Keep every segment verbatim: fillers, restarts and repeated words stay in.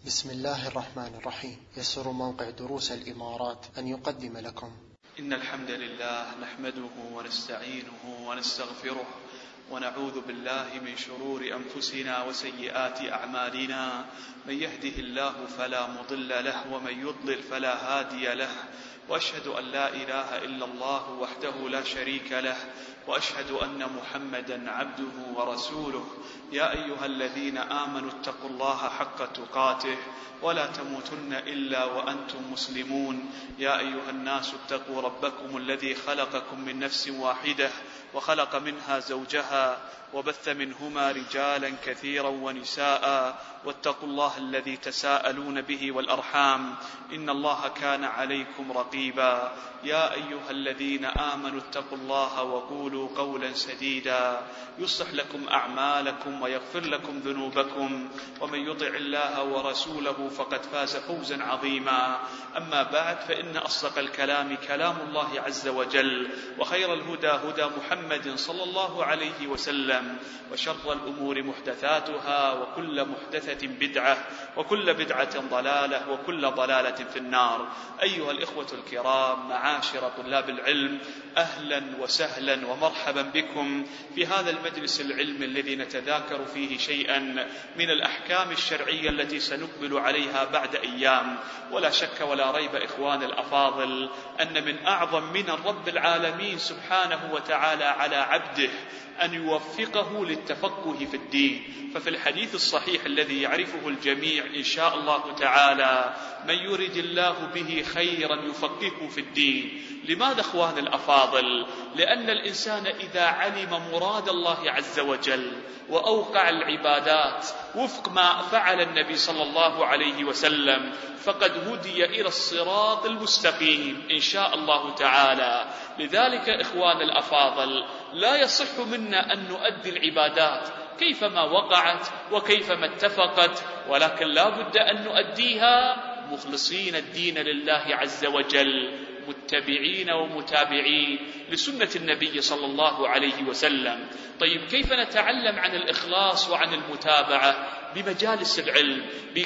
بسم الله الرحمن الرحيم. يسر موقع دروس الإمارات أن يقدم لكم إن الحمد لله نحمده ونستعينه ونستغفره ونعوذ بالله من شرور أنفسنا وسيئات أعمالنا. من يهده الله فلا مضل له ومن يضلل فلا هادي له، وأشهد أن لا إله إلا الله وحده لا شريك له، وأشهد أن محمدا عبده ورسوله. يا أيها الذين آمنوا اتقوا الله حق تقاته ولا تموتن إلا وأنتم مسلمون. يا أيها الناس اتقوا ربكم الذي خلقكم من نفس واحدة وخلق منها زوجها وبث منهما رجالا كثيرا ونساء، واتقوا الله الذي تساءلون به والأرحام إن الله كان عليكم رقيبا. يا أيها الذين آمنوا اتقوا الله وقولوا قولا سديدا يصلح لكم أعمالكم ويغفر لكم ذنوبكم، ومن يطع الله ورسوله فقد فاز فوزا عظيما. أما بعد، فإن أصدق الكلام كلام الله عز وجل، وخير الهدى هدى محمد صلى الله عليه وسلم، وشر الأمور محدثاتها، وكل محدثة بدعة، وكل بدعة ضلالة، وكل ضلالة في النار. أيها الإخوة الكرام، معاشر طلاب العلم، أهلا وسهلا ومرحبا بكم في هذا المجلس العلمي الذي نتذاكر فيه شيئا من الأحكام الشرعية التي سنقبل عليها بعد أيام. ولا شك ولا ريب إخوان الأفاضل أن من أعظم من الرب العالمين سبحانه وتعالى على عبده أن يوفقه للتفقه في الدين. ففي الحديث الصحيح الذي يعرفه الجميع إن شاء الله تعالى: من يرد الله به خيرا يفقهه في الدين. لماذا إخوان الأفاضل؟ لأن الإنسان إذا علم مراد الله عز وجل وأوقع العبادات وفق ما فعل النبي صلى الله عليه وسلم فقد هدي إلى الصراط المستقيم إن شاء الله تعالى. لذلك إخوان الأفاضل لا يصح منا أن نؤدي العبادات كيفما وقعت وكيفما اتفقت، ولكن لا بد أن نؤديها مخلصين الدين لله عز وجل، متبعين ومتابعين لسنة النبي صلى الله عليه وسلم. طيب، كيف نتعلم عن الإخلاص وعن المتابعة؟ بمجالس العلم،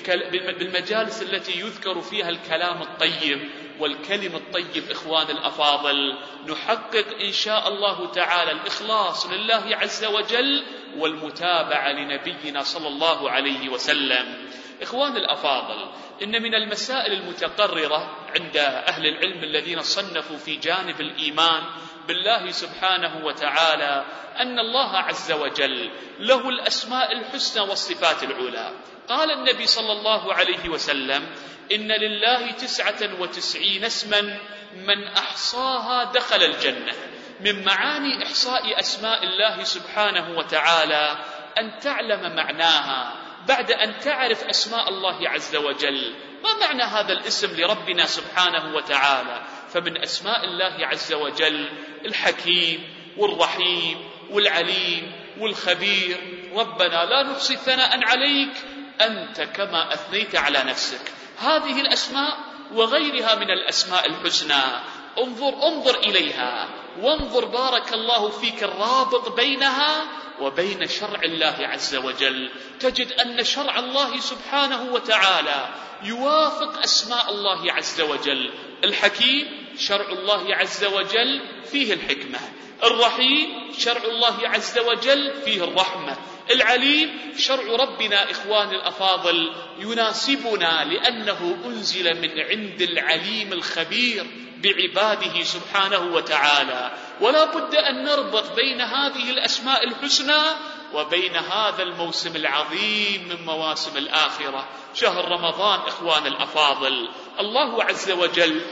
بالمجالس التي يذكر فيها الكلام الطيب والكلم الطيب. إخوان الأفاضل، نحقق إن شاء الله تعالى الإخلاص لله عز وجل والمتابعة لنبينا صلى الله عليه وسلم. إخوان الأفاضل، إن من المسائل المتقررة عند أهل العلم الذين صنفوا في جانب الإيمان بالله سبحانه وتعالى أن الله عز وجل له الأسماء الحسنى والصفات العلى. قال النبي صلى الله عليه وسلم: إن لله تسعة وتسعين اسما من أحصاها دخل الجنة. من معاني إحصاء أسماء الله سبحانه وتعالى أن تعلم معناها بعد أن تعرف أسماء الله عز وجل. ما معنى هذا الاسم لربنا سبحانه وتعالى؟ فمن أسماء الله عز وجل الحكيم والرحيم والعليم والخبير. ربنا لا نحصي ثناء عليك أنت كما أثنيت على نفسك. هذه الأسماء وغيرها من الأسماء الحسنى انظر انظر إليها، وانظر بارك الله فيك الرابط بينها وبين شرع الله عز وجل. تجد أن شرع الله سبحانه وتعالى يوافق أسماء الله عز وجل. الحكيم شرع الله عز وجل فيه الحكمة، الرحيم شرع الله عز وجل فيه الرحمة، العليم شرع ربنا إخوان الأفاضل يناسبنا لأنه أنزل من عند العليم الخبير بعباده سبحانه وتعالى. ولا بد أن نربط بين هذه الأسماء الحسنى وبين هذا الموسم العظيم من مواسم الآخرة، شهر رمضان. إخوان الأفاضل، الله عز وجل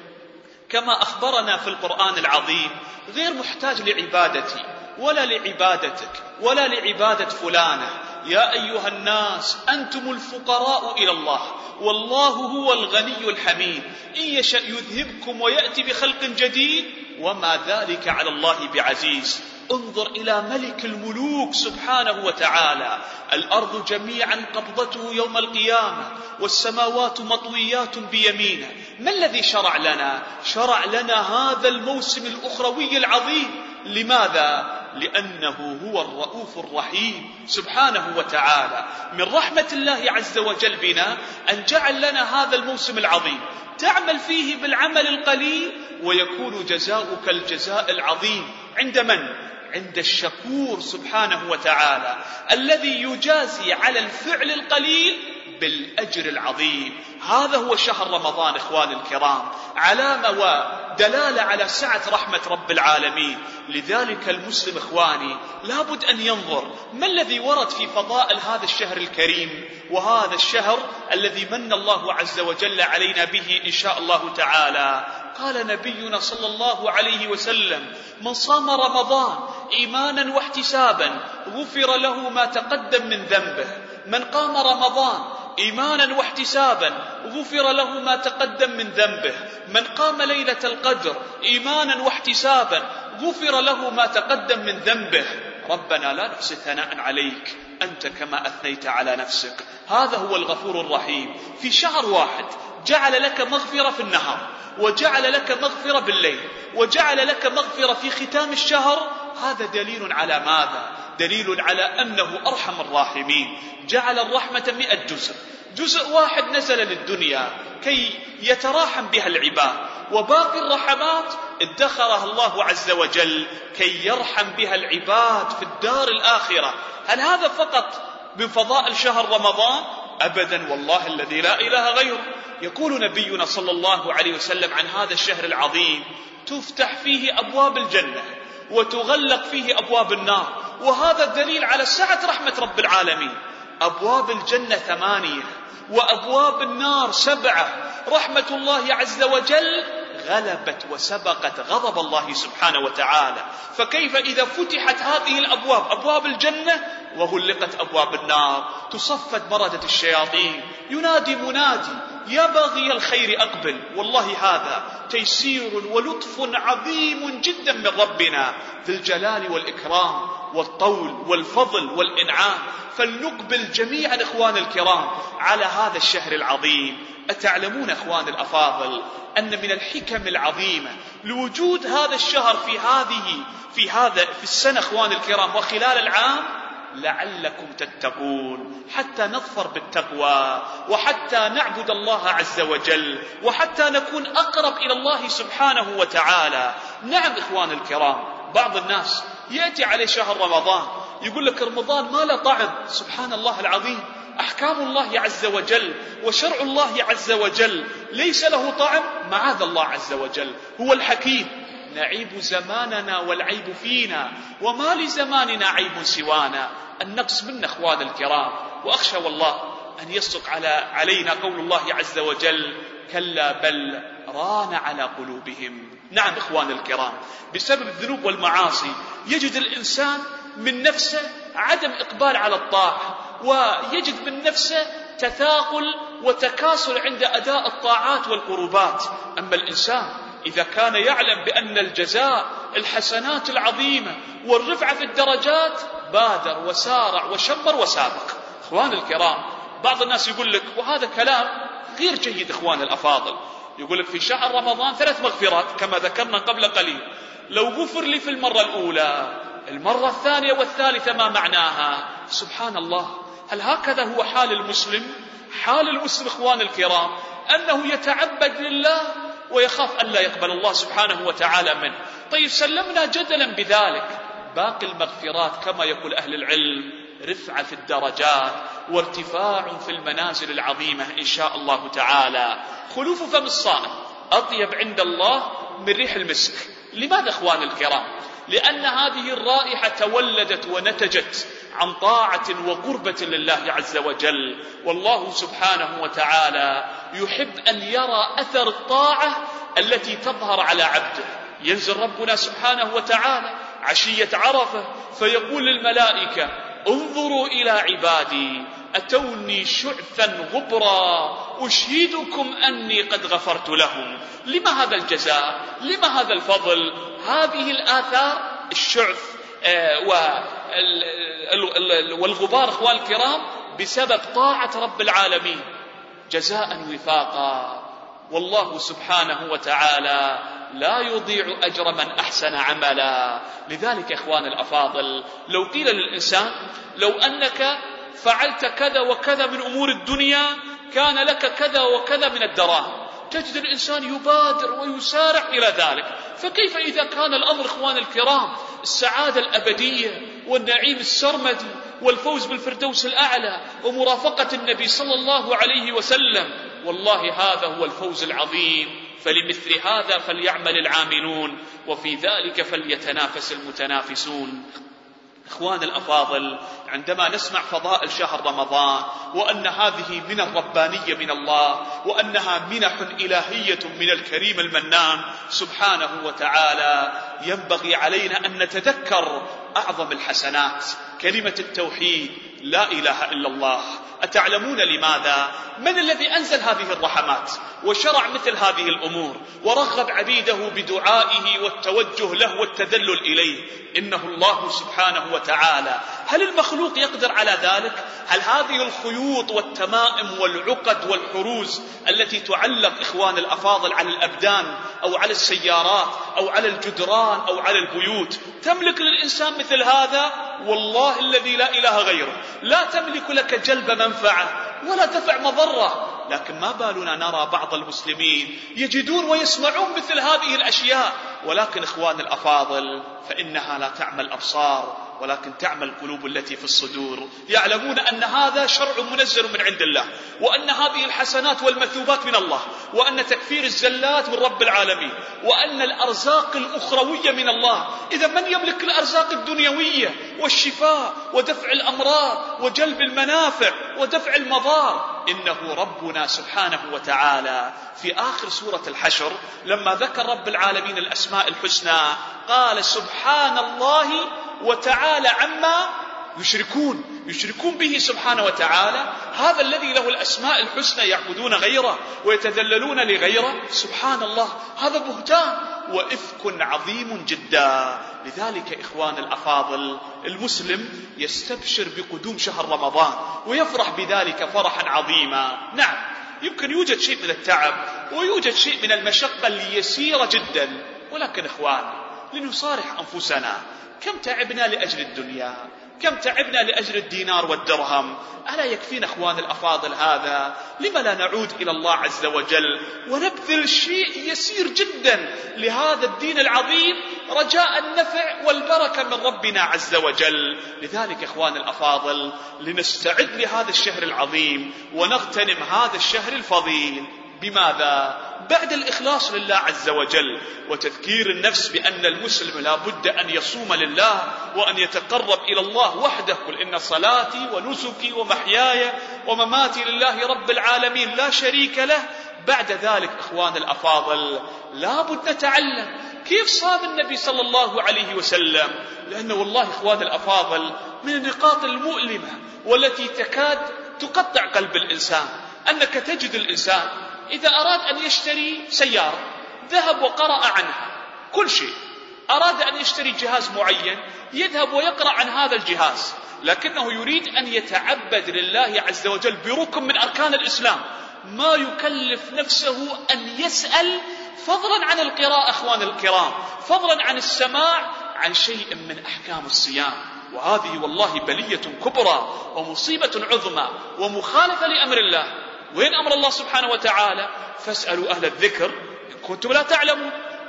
كما أخبرنا في القرآن العظيم غير محتاج لعبادتي ولا لعبادتك ولا لعبادة فلانة. يا أيها الناس أنتم الفقراء إلى الله والله هو الغني الحميد، إن يشأ يذهبكم ويأتي بخلق جديد وما ذلك على الله بعزيز. انظر إلى ملك الملوك سبحانه وتعالى: الأرض جميعا قبضته يوم القيامة والسماوات مطويات بيمينه. ما الذي شرع لنا؟ شرع لنا هذا الموسم الأخروي العظيم. لماذا؟ لأنه هو الرؤوف الرحيم سبحانه وتعالى. من رحمة الله عز وجل بنا أن جعل لنا هذا الموسم العظيم تعمل فيه بالعمل القليل ويكون جزاؤك الجزاء العظيم عند من؟ عند الشكور سبحانه وتعالى الذي يجازي على الفعل القليل بالأجر العظيم. هذا هو شهر رمضان إخوان الكرام، علامة ودلالة على سعة رحمة رب العالمين. لذلك المسلم إخواني لابد أن ينظر ما الذي ورد في فضائل هذا الشهر الكريم، وهذا الشهر الذي من الله عز وجل علينا به إن شاء الله تعالى. قال نبينا صلى الله عليه وسلم: من صام رمضان إيمانا واحتسابا غفر له ما تقدم من ذنبه. من قام رمضان إيمانا واحتسابا غفر له ما تقدم من ذنبه. من قام ليلة القدر إيمانا واحتسابا غفر له ما تقدم من ذنبه. ربنا لا نحصي ثناء عليك أنت كما أثنيت على نفسك. هذا هو الغفور الرحيم. في شهر واحد جعل لك مغفرة في النهار، وجعل لك مغفرة بالليل، وجعل لك مغفرة في ختام الشهر. هذا دليل على ماذا؟ دليل على أنه أرحم الراحمين. جعل الرحمة مئة جزء، جزء واحد نزل للدنيا كي يتراحم بها العباد، وباقي الرحمات ادخرها الله عز وجل كي يرحم بها العباد في الدار الآخرة. هل هذا فقط من فضائل شهر رمضان؟ أبدا والله الذي لا إله غيره. يقول نبينا صلى الله عليه وسلم عن هذا الشهر العظيم: تفتح فيه أبواب الجنة وتغلق فيه أبواب النار. وهذا الدليل على سعة رحمة رب العالمين. أبواب الجنة ثمانية وأبواب النار سبعة. رحمة الله عز وجل غلبت وسبقت غضب الله سبحانه وتعالى. فكيف إذا فتحت هذه الأبواب، أبواب الجنة، وغلقت أبواب النار؟ تصفد مردة الشياطين، ينادي منادي: يا باغي الخير أقبل. والله هذا تيسير ولطف عظيم جدا من ربنا ذي الجلال والإكرام والطول والفضل والإنعام. فلنقبل جميعا إخوان الكرام على هذا الشهر العظيم. أتعلمون إخوان الأفاضل أن من الحكم العظيمة لوجود هذا الشهر في هذه في هذا في السنة إخوان الكرام وخلال العام؟ لعلكم تتقون، حتى نظفر بالتقوى، وحتى نعبد الله عز وجل، وحتى نكون أقرب إلى الله سبحانه وتعالى. نعم إخوان الكرام، بعض الناس يأتي عليه شهر رمضان يقول لك رمضان ما له طعم. سبحان الله العظيم، أحكام الله عز وجل وشرع الله عز وجل ليس له طعم. معاذ الله عز وجل، هو الحكيم. نعيب زماننا والعيب فينا، وما لزماننا عيب سوانا. النقص منا إخوان الكرام. وأخشى والله أن يصدق على علينا قول الله عز وجل: كلا بل ران على قلوبهم. نعم إخوان الكرام، بسبب الذنوب والمعاصي يجد الإنسان من نفسه عدم إقبال على الطاعة، ويجد من نفسه تثاقل وتكاسل عند أداء الطاعات والقربات. أما الإنسان إذا كان يعلم بأن الجزاء الحسنات العظيمة والرفعة في الدرجات بادر وسارع وشمر وسابق. إخوان الكرام، بعض الناس يقول لك، وهذا كلام غير جيد إخوان الأفاضل، يقول لك في شهر رمضان ثلاث مغفرات كما ذكرنا قبل قليل. لو غفر لي في المرة الأولى، المرة الثانية والثالثة ما معناها؟ سبحان الله، هل هكذا هو حال المسلم؟ حال المسلم إخوان الكرام أنه يتعبد لله ويخاف أن لا يقبل الله سبحانه وتعالى منه. طيب سلمنا جدلا بذلك، باقي المغفرات كما يقول أهل العلم رفعة في الدرجات وارتفاع في المنازل العظيمة إن شاء الله تعالى. خلوف فم الصائم أطيب عند الله من ريح المسك. لماذا إخوان الكرام؟ لأن هذه الرائحة تولدت ونتجت عن طاعة وقربة لله عز وجل. والله سبحانه وتعالى يحب أن يرى أثر الطاعة التي تظهر على عبده. ينزل ربنا سبحانه وتعالى عشية عرفة فيقول للملائكة: انظروا إلى عبادي أتوني شعثا غبرا أشهدكم أني قد غفرت لهم. لما هذا الجزاء؟ لما هذا الفضل؟ هذه الآثار الشعث والغبار إخوان الكرام بسبب طاعة رب العالمين، جزاء وفاقا. والله سبحانه وتعالى لا يضيع أجر من أحسن عملا. لذلك إخوان الأفاضل، لو قيل للإنسان لو أنك فعلت كذا وكذا من أمور الدنيا كان لك كذا وكذا من الدراهم، تجد الإنسان يبادر ويسارع إلى ذلك. فكيف إذا كان الأمر إخوان الكرام السعادة الأبدية والنعيم السرمدي والفوز بالفردوس الأعلى ومرافقة النبي صلى الله عليه وسلم؟ والله هذا هو الفوز العظيم. فلمثل هذا فليعمل العاملون وفي ذلك فليتنافس المتنافسون. إخوان الأفاضل، عندما نسمع فضائل شهر رمضان وأن هذه منح ربانية من الله وأنها منح إلهية من الكريم المنان سبحانه وتعالى، ينبغي علينا أن نتذكر أعظم الحسنات كلمة التوحيد لا إله إلا الله. أتعلمون لماذا؟ من الذي أنزل هذه الرحمات وشرع مثل هذه الأمور ورغب عبيده بدعائه والتوجه له والتذلل إليه؟ إنه الله سبحانه وتعالى. هل المخلوق يقدر على ذلك؟ هل هذه الخيوط والتمائم والعقد والحروز التي تعلق إخوان الأفاضل على الأبدان أو على السيارات أو على الجدران أو على البيوت تملك للإنسان مثل هذا؟ والله الذي لا إله غيره لا تملك لك جلب منفعة ولا دفع مضرة. لكن ما بالنا نرى بعض المسلمين يجدون ويسمعون مثل هذه الأشياء. ولكن إخوان الأفاضل، فإنها لا تعمى الأبصار ولكن تعمى القلوب التي في الصدور. يعلمون أن هذا شرع منزل من عند الله، وأن هذه الحسنات والمثوبات من الله، وأن تكفير الزلات من رب العالمين، وأن الأرزاق الأخروية من الله. إذا من يملك الأرزاق الدنيوية والشفاء ودفع الأمراض وجلب المنافع ودفع المضار؟ إنه ربنا سبحانه وتعالى. في آخر سورة الحشر لما ذكر رب العالمين الأسماء الحسنى قال سبحان الله وتعالى عما يشركون، يشركون به سبحانه وتعالى. هذا الذي له الأسماء الحسنى يعبدون غيره ويتذللون لغيره؟ سبحان الله، هذا بهتان وإفك عظيم جدا. لذلك إخوان الأفاضل، المسلم يستبشر بقدوم شهر رمضان ويفرح بذلك فرحا عظيما. نعم، يمكن يوجد شيء من التعب ويوجد شيء من المشقة اليسيرة جدا، ولكن إخوان لنصارح أنفسنا، كم تعبنا لأجل الدنيا، كم تعبنا لأجل الدينار والدرهم. ألا يكفينا إخوان الأفاضل هذا؟ لما لا نعود إلى الله عز وجل ونبذل شيء يسير جدا لهذا الدين العظيم رجاء النفع والبركة من ربنا عز وجل. لذلك إخوان الأفاضل، لنستعد لهذا الشهر العظيم ونغتنم هذا الشهر الفضيل. بماذا؟ بعد الإخلاص لله عز وجل وتذكير النفس بأن المسلم لا بد أن يصوم لله وأن يتقرب إلى الله وحده. قل إن صلاتي ونسكي ومحياي ومماتي لله رب العالمين لا شريك له. بعد ذلك إخوان الأفاضل، لا بد نتعلم كيف صام النبي صلى الله عليه وسلم، لأنه والله إخوان الأفاضل من النقاط المؤلمة والتي تكاد تقطع قلب الإنسان أنك تجد الإنسان إذا أراد أن يشتري سيارة ذهب وقرأ عنها كل شيء، أراد أن يشتري جهاز معين يذهب ويقرأ عن هذا الجهاز، لكنه يريد أن يتعبد لله عز وجل بركن من أركان الإسلام، ما يكلف نفسه أن يسأل فضلا عن القراءة أخوان الكرام، فضلا عن السماع عن شيء من أحكام الصيام. وهذه والله بلية كبرى ومصيبة عظمى ومخالفة لأمر الله. وين أمر الله سبحانه وتعالى؟ فاسألوا أهل الذكر إن كنتم لا تعلمون.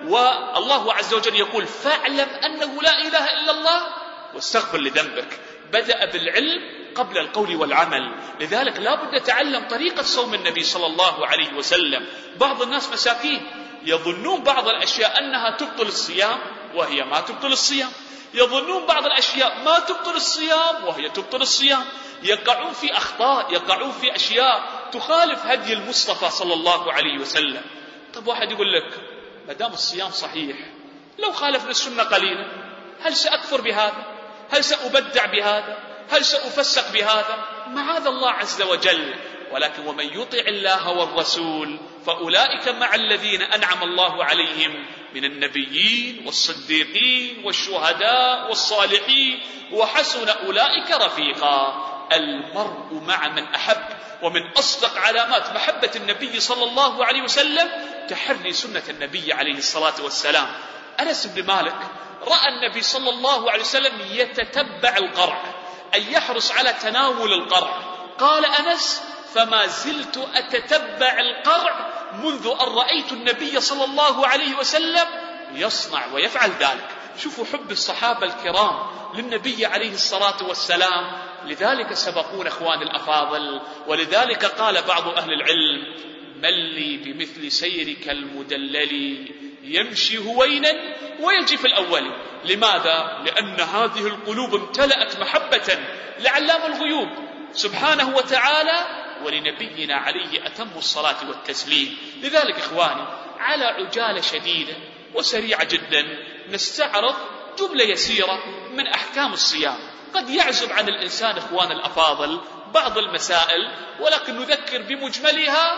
والله عز وجل يقول فاعلم أنه لا إله إلا الله واستغفر لذنبك. بدأ بالعلم قبل القول والعمل. لذلك لا بد تعلم طريقة صوم النبي صلى الله عليه وسلم. بعض الناس مساكين يظنون بعض الأشياء أنها تبطل الصيام وهي ما تبطل الصيام، يظنون بعض الأشياء ما تبطل الصيام وهي تبطل الصيام، يقعون في أخطاء، يقعون في أشياء تخالف هدي المصطفى صلى الله عليه وسلم. طب واحد يقول لك ما دام الصيام صحيح لو خالفنا السنة قليلا هل سأكفر بهذا؟ هل سأبدع بهذا؟ هل سأفسق بهذا؟ معاذ الله عز وجل. ولكن ومن يطع الله والرسول فأولئك مع الذين أنعم الله عليهم من النبيين والصديقين والشهداء والصالحين وحسن أولئك رفيقا. المرء مع من أحب. ومن أصدق علامات محبة النبي صلى الله عليه وسلم تحري سنة النبي عليه الصلاة والسلام. أنس بن مالك رأى النبي صلى الله عليه وسلم يتتبع القرع، أي يحرص على تناول القرع. قال أنس: فما زلت أتتبع القرع منذ أن رأيت النبي صلى الله عليه وسلم يصنع ويفعل ذلك. شوفوا حب الصحابة الكرام للنبي عليه الصلاة والسلام، لذلك سبقون أخوان الأفاضل. ولذلك قال بعض أهل العلم: من لي بمثل سيرك المدلل يمشي هوينا ويجي في الأول. لماذا؟ لأن هذه القلوب امتلأت محبة لعلام الغيوب سبحانه وتعالى ولنبينا عليه أتم الصلاة والتسليم. لذلك إخواني على عجالة شديدة وسريعة جدا نستعرض جملة يسيرة من أحكام الصيام. قد يعزب عن الإنسان إخوان الأفاضل بعض المسائل، ولكن نذكر بمجملها،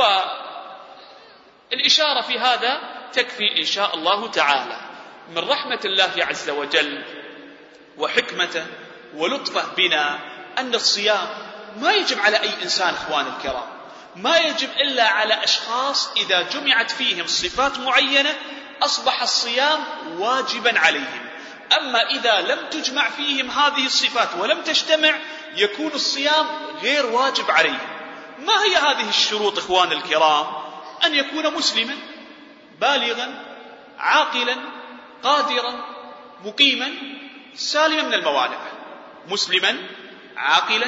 والإشارة في هذا تكفي إن شاء الله تعالى. من رحمة الله عز وجل وحكمته ولطفه بنا أن الصيام ما يجب على أي إنسان إخوان الكرام، ما يجب إلا على أشخاص إذا جمعت فيهم صفات معينة أصبح الصيام واجبا عليهم. أما إذا لم تجمع فيهم هذه الصفات ولم تجتمع يكون الصيام غير واجب عليهم. ما هي هذه الشروط إخوان الكرام؟ أن يكون مسلما بالغا عاقلا قادرا مقيما سالما من الموانع. مسلما عاقلا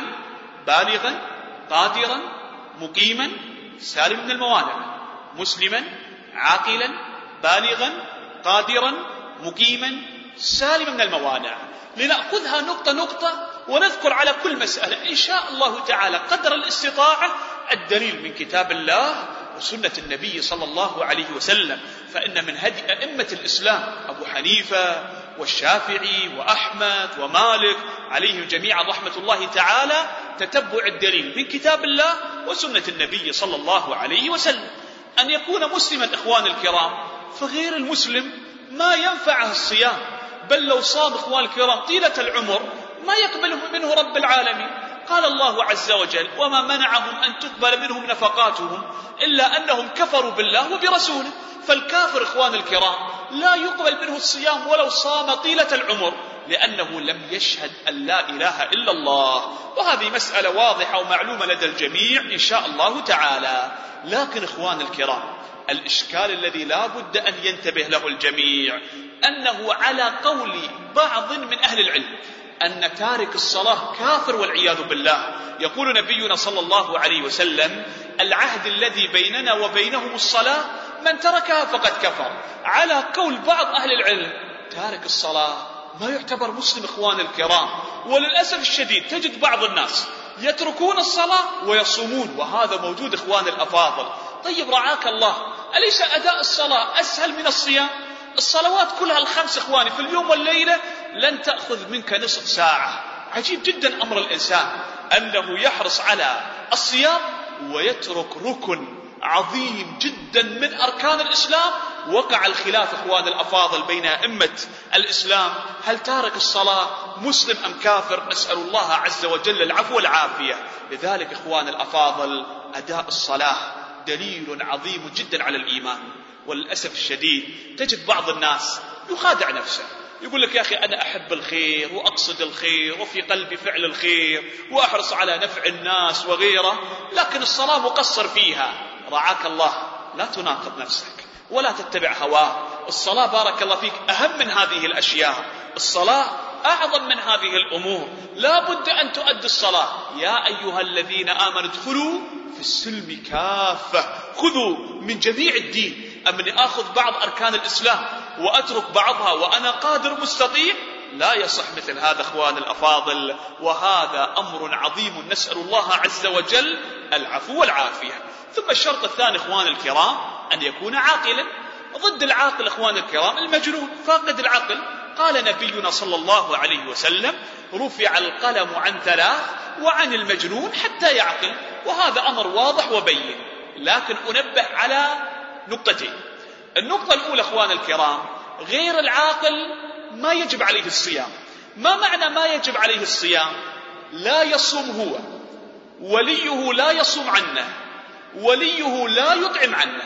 بالغا قادرا مقيما سالما من الموانع. مسلما عاقلا بالغا قادرا مقيما سالما من الموانع. لنأخذها نقطة نقطة ونذكر على كل مسألة إن شاء الله تعالى قدر الاستطاعة الدليل من كتاب الله وسنة النبي صلى الله عليه وسلم. فإن من هدي أئمة الإسلام أبو حنيفة والشافعي وأحمد ومالك عليهم جميعا رحمة الله تعالى تتبع الدليل من كتاب الله وسنة النبي صلى الله عليه وسلم. أن يكون مسلما إخوان الكرام، فغير المسلم ما ينفعه الصيام، بل لو صام إخوان الكرام طيلة العمر ما يقبله منه رب العالمين. قال الله عز وجل: وما منعهم أن تقبل منهم نفقاتهم إلا أنهم كفروا بالله وبرسوله. فالكافر إخوان الكرام لا يقبل منه الصيام ولو صام طيلة العمر، لأنه لم يشهد أن لا إله إلا الله. وهذه مسألة واضحة ومعلومة لدى الجميع إن شاء الله تعالى. لكن إخوان الكرام الإشكال الذي لا بد أن ينتبه له الجميع أنه على قول بعض من أهل العلم أن تارك الصلاة كافر والعياذ بالله. يقول نبينا صلى الله عليه وسلم: العهد الذي بيننا وبينهم الصلاة، من تركها فقد كفر. على قول بعض أهل العلم تارك الصلاة ما يعتبر مسلم إخوان الكرام. وللأسف الشديد تجد بعض الناس يتركون الصلاة ويصومون، وهذا موجود إخوان الأفاضل. طيب رعاك الله، أليس أداء الصلاة أسهل من الصيام؟ الصلوات كلها الخمس إخواني في اليوم والليلة لن تأخذ منك نصف ساعة. عجيب جدا أمر الإنسان أنه يحرص على الصيام ويترك ركن عظيم جدا من أركان الإسلام. وقع الخلاف إخوان الأفاضل بين أئمة الإسلام: هل تارك الصلاة مسلم أم كافر؟ نسأل الله عز وجل العفو والعافية. لذلك إخوان الأفاضل أداء الصلاة دليل عظيم جدا على الإيمان. وللأسف الشديد تجد بعض الناس يخادع نفسه، يقول لك: يا أخي أنا أحب الخير وأقصد الخير وفي قلبي فعل الخير وأحرص على نفع الناس وغيره، لكن الصلاة مقصر فيها. رعاك الله، لا تناقض نفسك ولا تتبع هواه. الصلاة بارك الله فيك أهم من هذه الأشياء، الصلاة أعظم من هذه الأمور. لا بد أن تؤدي الصلاة. يا أيها الذين آمنوا ادخلوا في السلم كافة، خذوا من جميع الدين. أمني آخذ بعض أركان الإسلام وأترك بعضها وأنا قادر مستطيع؟ لا يصح مثل هذا إخوان الأفاضل، وهذا أمر عظيم نسأل الله عز وجل العفو والعافية. ثم الشرط الثاني إخوان الكرام أن يكون عاقلا. ضد العاقل إخوان الكرام المجنون فاقد العقل. قال نبينا صلى الله عليه وسلم: رفع القلم عن ثلاث وعن المجنون حتى يعقل. وهذا أمر واضح وبين. لكن أنبه على نقطتين. النقطة الأولى إخوان الكرام، غير العاقل ما يجب عليه الصيام. ما معنى ما يجب عليه الصيام؟ لا يصوم هو، وليه لا يصوم عنه، وليه لا يطعم عنه.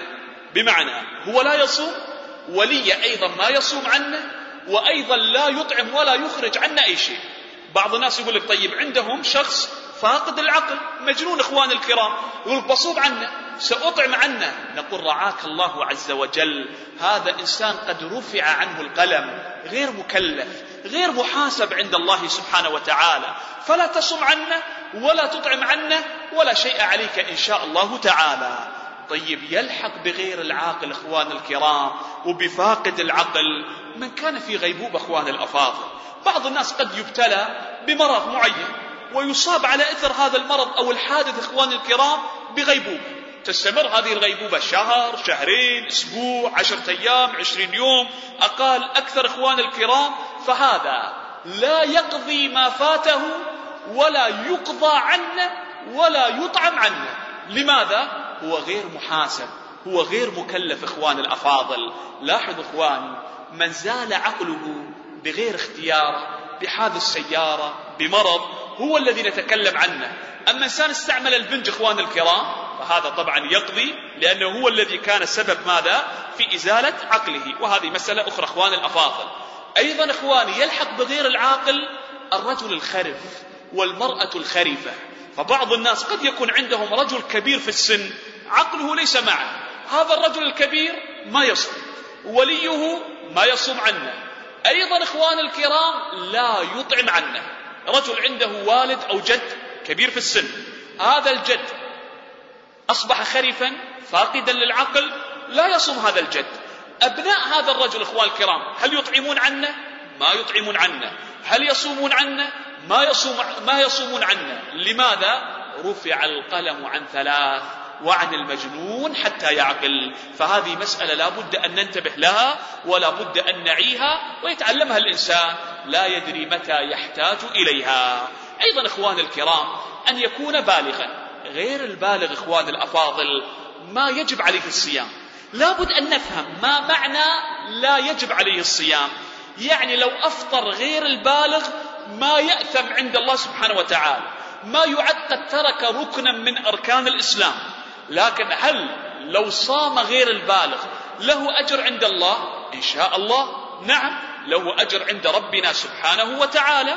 بمعنى هو لا يصوم، ولي أيضا ما يصوم عنه، وأيضا لا يطعم ولا يخرج عنه أي شيء. بعض الناس يقول لك طيب عندهم شخص فاقد العقل مجنون إخوان الكرام، يقول بصوم عنه سأطعم عنه، نقول رعاك الله عز وجل، هذا إنسان قد رفع عنه القلم، غير مكلف، غير محاسب عند الله سبحانه وتعالى، فلا تصم عنه ولا تطعم عنه ولا شيء عليك إن شاء الله تعالى. طيب يلحق بغير العاقل إخوان الكرام وبفاقد العقل من كان في غيبوبة إخوان الأفاضل. بعض الناس قد يبتلى بمرض معين ويصاب على إثر هذا المرض أو الحادث إخوان الكرام بغيبوبة، تستمر هذه الغيبوبة شهر، شهرين، أسبوع، عشرة أيام، عشرين يوم، أقل أكثر إخوان الكرام، فهذا لا يقضي ما فاته ولا يقضى عنه ولا يطعم عنه. لماذا؟ هو غير محاسب، هو غير مكلف إخوان الأفاضل. لاحظ إخواني، من زال عقله بغير اختياره، بحادث سيارة، بمرض، هو الذي نتكلم عنه. أما إنسان استعمل البنج إخوان الكرام فهذا طبعا يقضي، لأنه هو الذي كان سبب ماذا؟ في إزالة عقله، وهذه مسألة أخرى إخوان الأفاضل. أيضا إخواني يلحق بغير العاقل الرجل الخرف والمرأة الخريفة. فبعض الناس قد يكون عندهم رجل كبير في السن عقله ليس معه، هذا الرجل الكبير ما يصوم، وليه ما يصوم عنه، أيضا إخوان الكرام لا يطعم عنه. رجل عنده والد أو جد كبير في السن، هذا الجد أصبح خريفا فاقدا للعقل، لا يصوم هذا الجد. أبناء هذا الرجل إخوان الكرام هل يطعمون عنه؟ ما يطعمون عنه. هل يصومون عنه؟ ما يصوم ما يصومون عنه. لماذا؟ رفع القلم عن ثلاث، وعن المجنون حتى يعقل. فهذه مسألة لا بد أن ننتبه لها ولا بد أن نعيها ويتعلمها الإنسان، لا يدري متى يحتاج إليها. أيضا إخوان الكرام أن يكون بالغا. غير البالغ إخوان الأفاضل ما يجب عليه الصيام. لا بد أن نفهم ما معنى لا يجب عليه الصيام. يعني لو أفطر غير البالغ ما يأثم عند الله سبحانه وتعالى، ما يعد قد ترك ركنا من أركان الإسلام. لكن هل لو صام غير البالغ له أجر عند الله؟ إن شاء الله نعم، له أجر عند ربنا سبحانه وتعالى.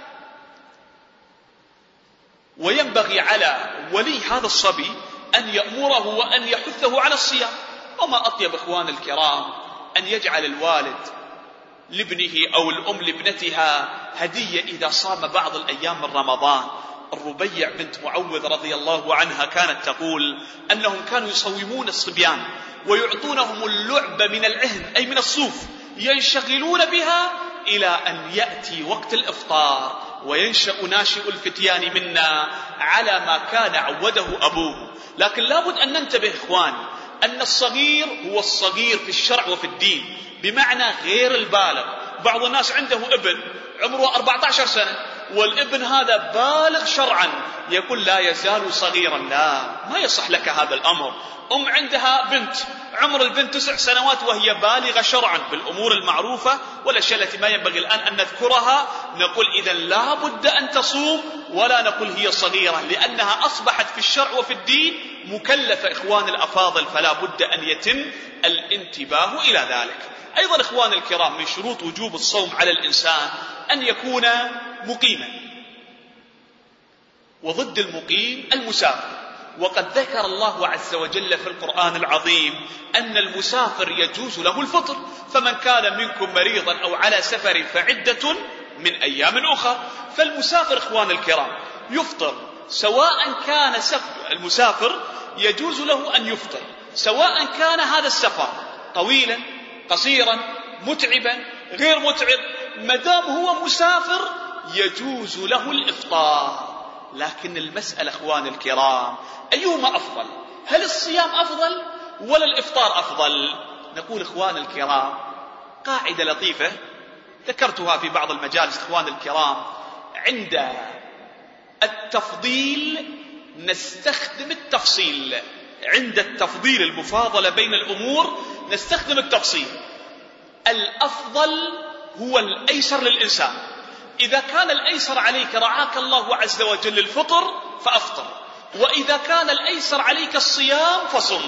وينبغي على ولي هذا الصبي أن يأمره وأن يحثه على الصيام. وما أطيب إخوان الكرام أن يجعل الوالد لابنه أو الأم لابنتها هدية إذا صام بعض الأيام من رمضان. الربيع بنت معوذ رضي الله عنها كانت تقول أنهم كانوا يصومون الصبيان ويعطونهم اللعبة من العهن أي من الصوف، ينشغلون بها إلى أن يأتي وقت الإفطار وينشأ ناشئ الفتيان منا على ما كان عوده أبوه. لكن لابد أن ننتبه إخوان أن الصغير هو الصغير في الشرع وفي الدين، بمعنى غير البالغ. بعض الناس عنده ابن عمره أربعة عشر سنة والابن هذا بالغ شرعا، يقول لا يزال صغيرا. لا، ما يصح لك هذا الأمر. أم عندها بنت عمر البنت تسع سنوات وهي بالغة شرعا بالأمور المعروفة والأشياء التي ما ينبغي الآن أن نذكرها، نقول إذا لا بد أن تصوم، ولا نقول هي صغيرة، لأنها أصبحت في الشرع وفي الدين مكلفة إخوان الأفاضل، فلا بد أن يتم الانتباه إلى ذلك. أيضا إخوان الكرام من شروط وجوب الصوم على الإنسان أن يكون مقيما، وضد المقيم المسافر. وقد ذكر الله عز وجل في القرآن العظيم أن المسافر يجوز له الفطر، فمن كان منكم مريضا أو على سفر فعدة من أيام أخرى. فالمسافر إخوان الكرام يفطر، سواء كان سفر المسافر يجوز له أن يفطر، سواء كان هذا السفر طويلا قصيرا متعبا غير متعب، مدام هو مسافر يجوز له الإفطار. لكن المسألة إخوان الكرام أيهما أفضل؟ هل الصيام أفضل ولا الإفطار أفضل؟ نقول إخوان الكرام قاعدة لطيفة ذكرتها في بعض المجالس إخوان الكرام، عند التفضيل نستخدم التفصيل، عند التفضيل المفاضلة بين الأمور نستخدم التفصيل. الأفضل هو الأيسر للإنسان. إذا كان الأيسر عليك رعاك الله عز وجل الفطر فأفطر، وإذا كان الأيسر عليك الصيام فصم.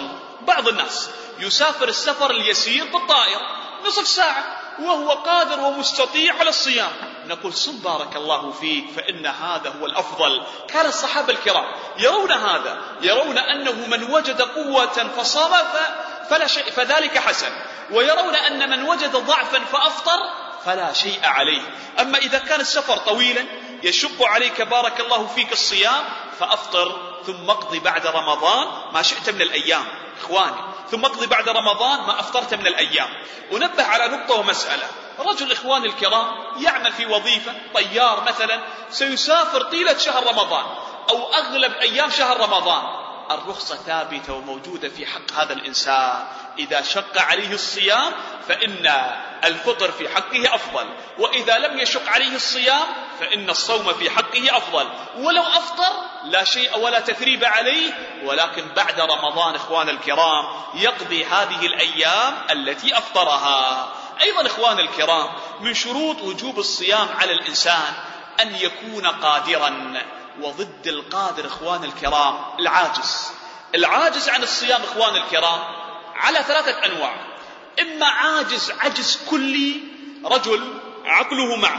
بعض الناس يسافر السفر اليسير بالطائرة نصف ساعة وهو قادر ومستطيع على الصيام، نقول صم بارك الله فيك، فإن هذا هو الأفضل. كان الصحابة الكرام يرون هذا، يرون أنه من وجد قوة فصام فلا شيء فذلك حسن، ويرون أن من وجد ضعفا فأفطر فلا شيء عليه. أما إذا كان السفر طويلا يشق عليك بارك الله فيك الصيام فأفطر ثم اقضي بعد رمضان ما شئت من الأيام إخواني، ثم اقضي بعد رمضان ما أفطرت من الأيام. ونبه على نقطة ومسألة، رجل إخواني الكرام يعمل في وظيفة طيار مثلا، سيسافر طيلة شهر رمضان أو أغلب أيام شهر رمضان، الرخصة ثابتة وموجودة في حق هذا الإنسان. إذا شق عليه الصيام فإن الفطر في حقه أفضل، وإذا لم يشق عليه الصيام فإن الصوم في حقه أفضل، ولو أفطر لا شيء ولا تثريب عليه، ولكن بعد رمضان إخوان الكرام يقضي هذه الأيام التي أفطرها. أيضا إخوان الكرام من شروط وجوب الصيام على الإنسان أن يكون قادرا، وضد القادر إخوان الكرام العاجز. العاجز عن الصيام إخوان الكرام على ثلاثة أنواع، إما عاجز عجز كلي، رجل عقله معه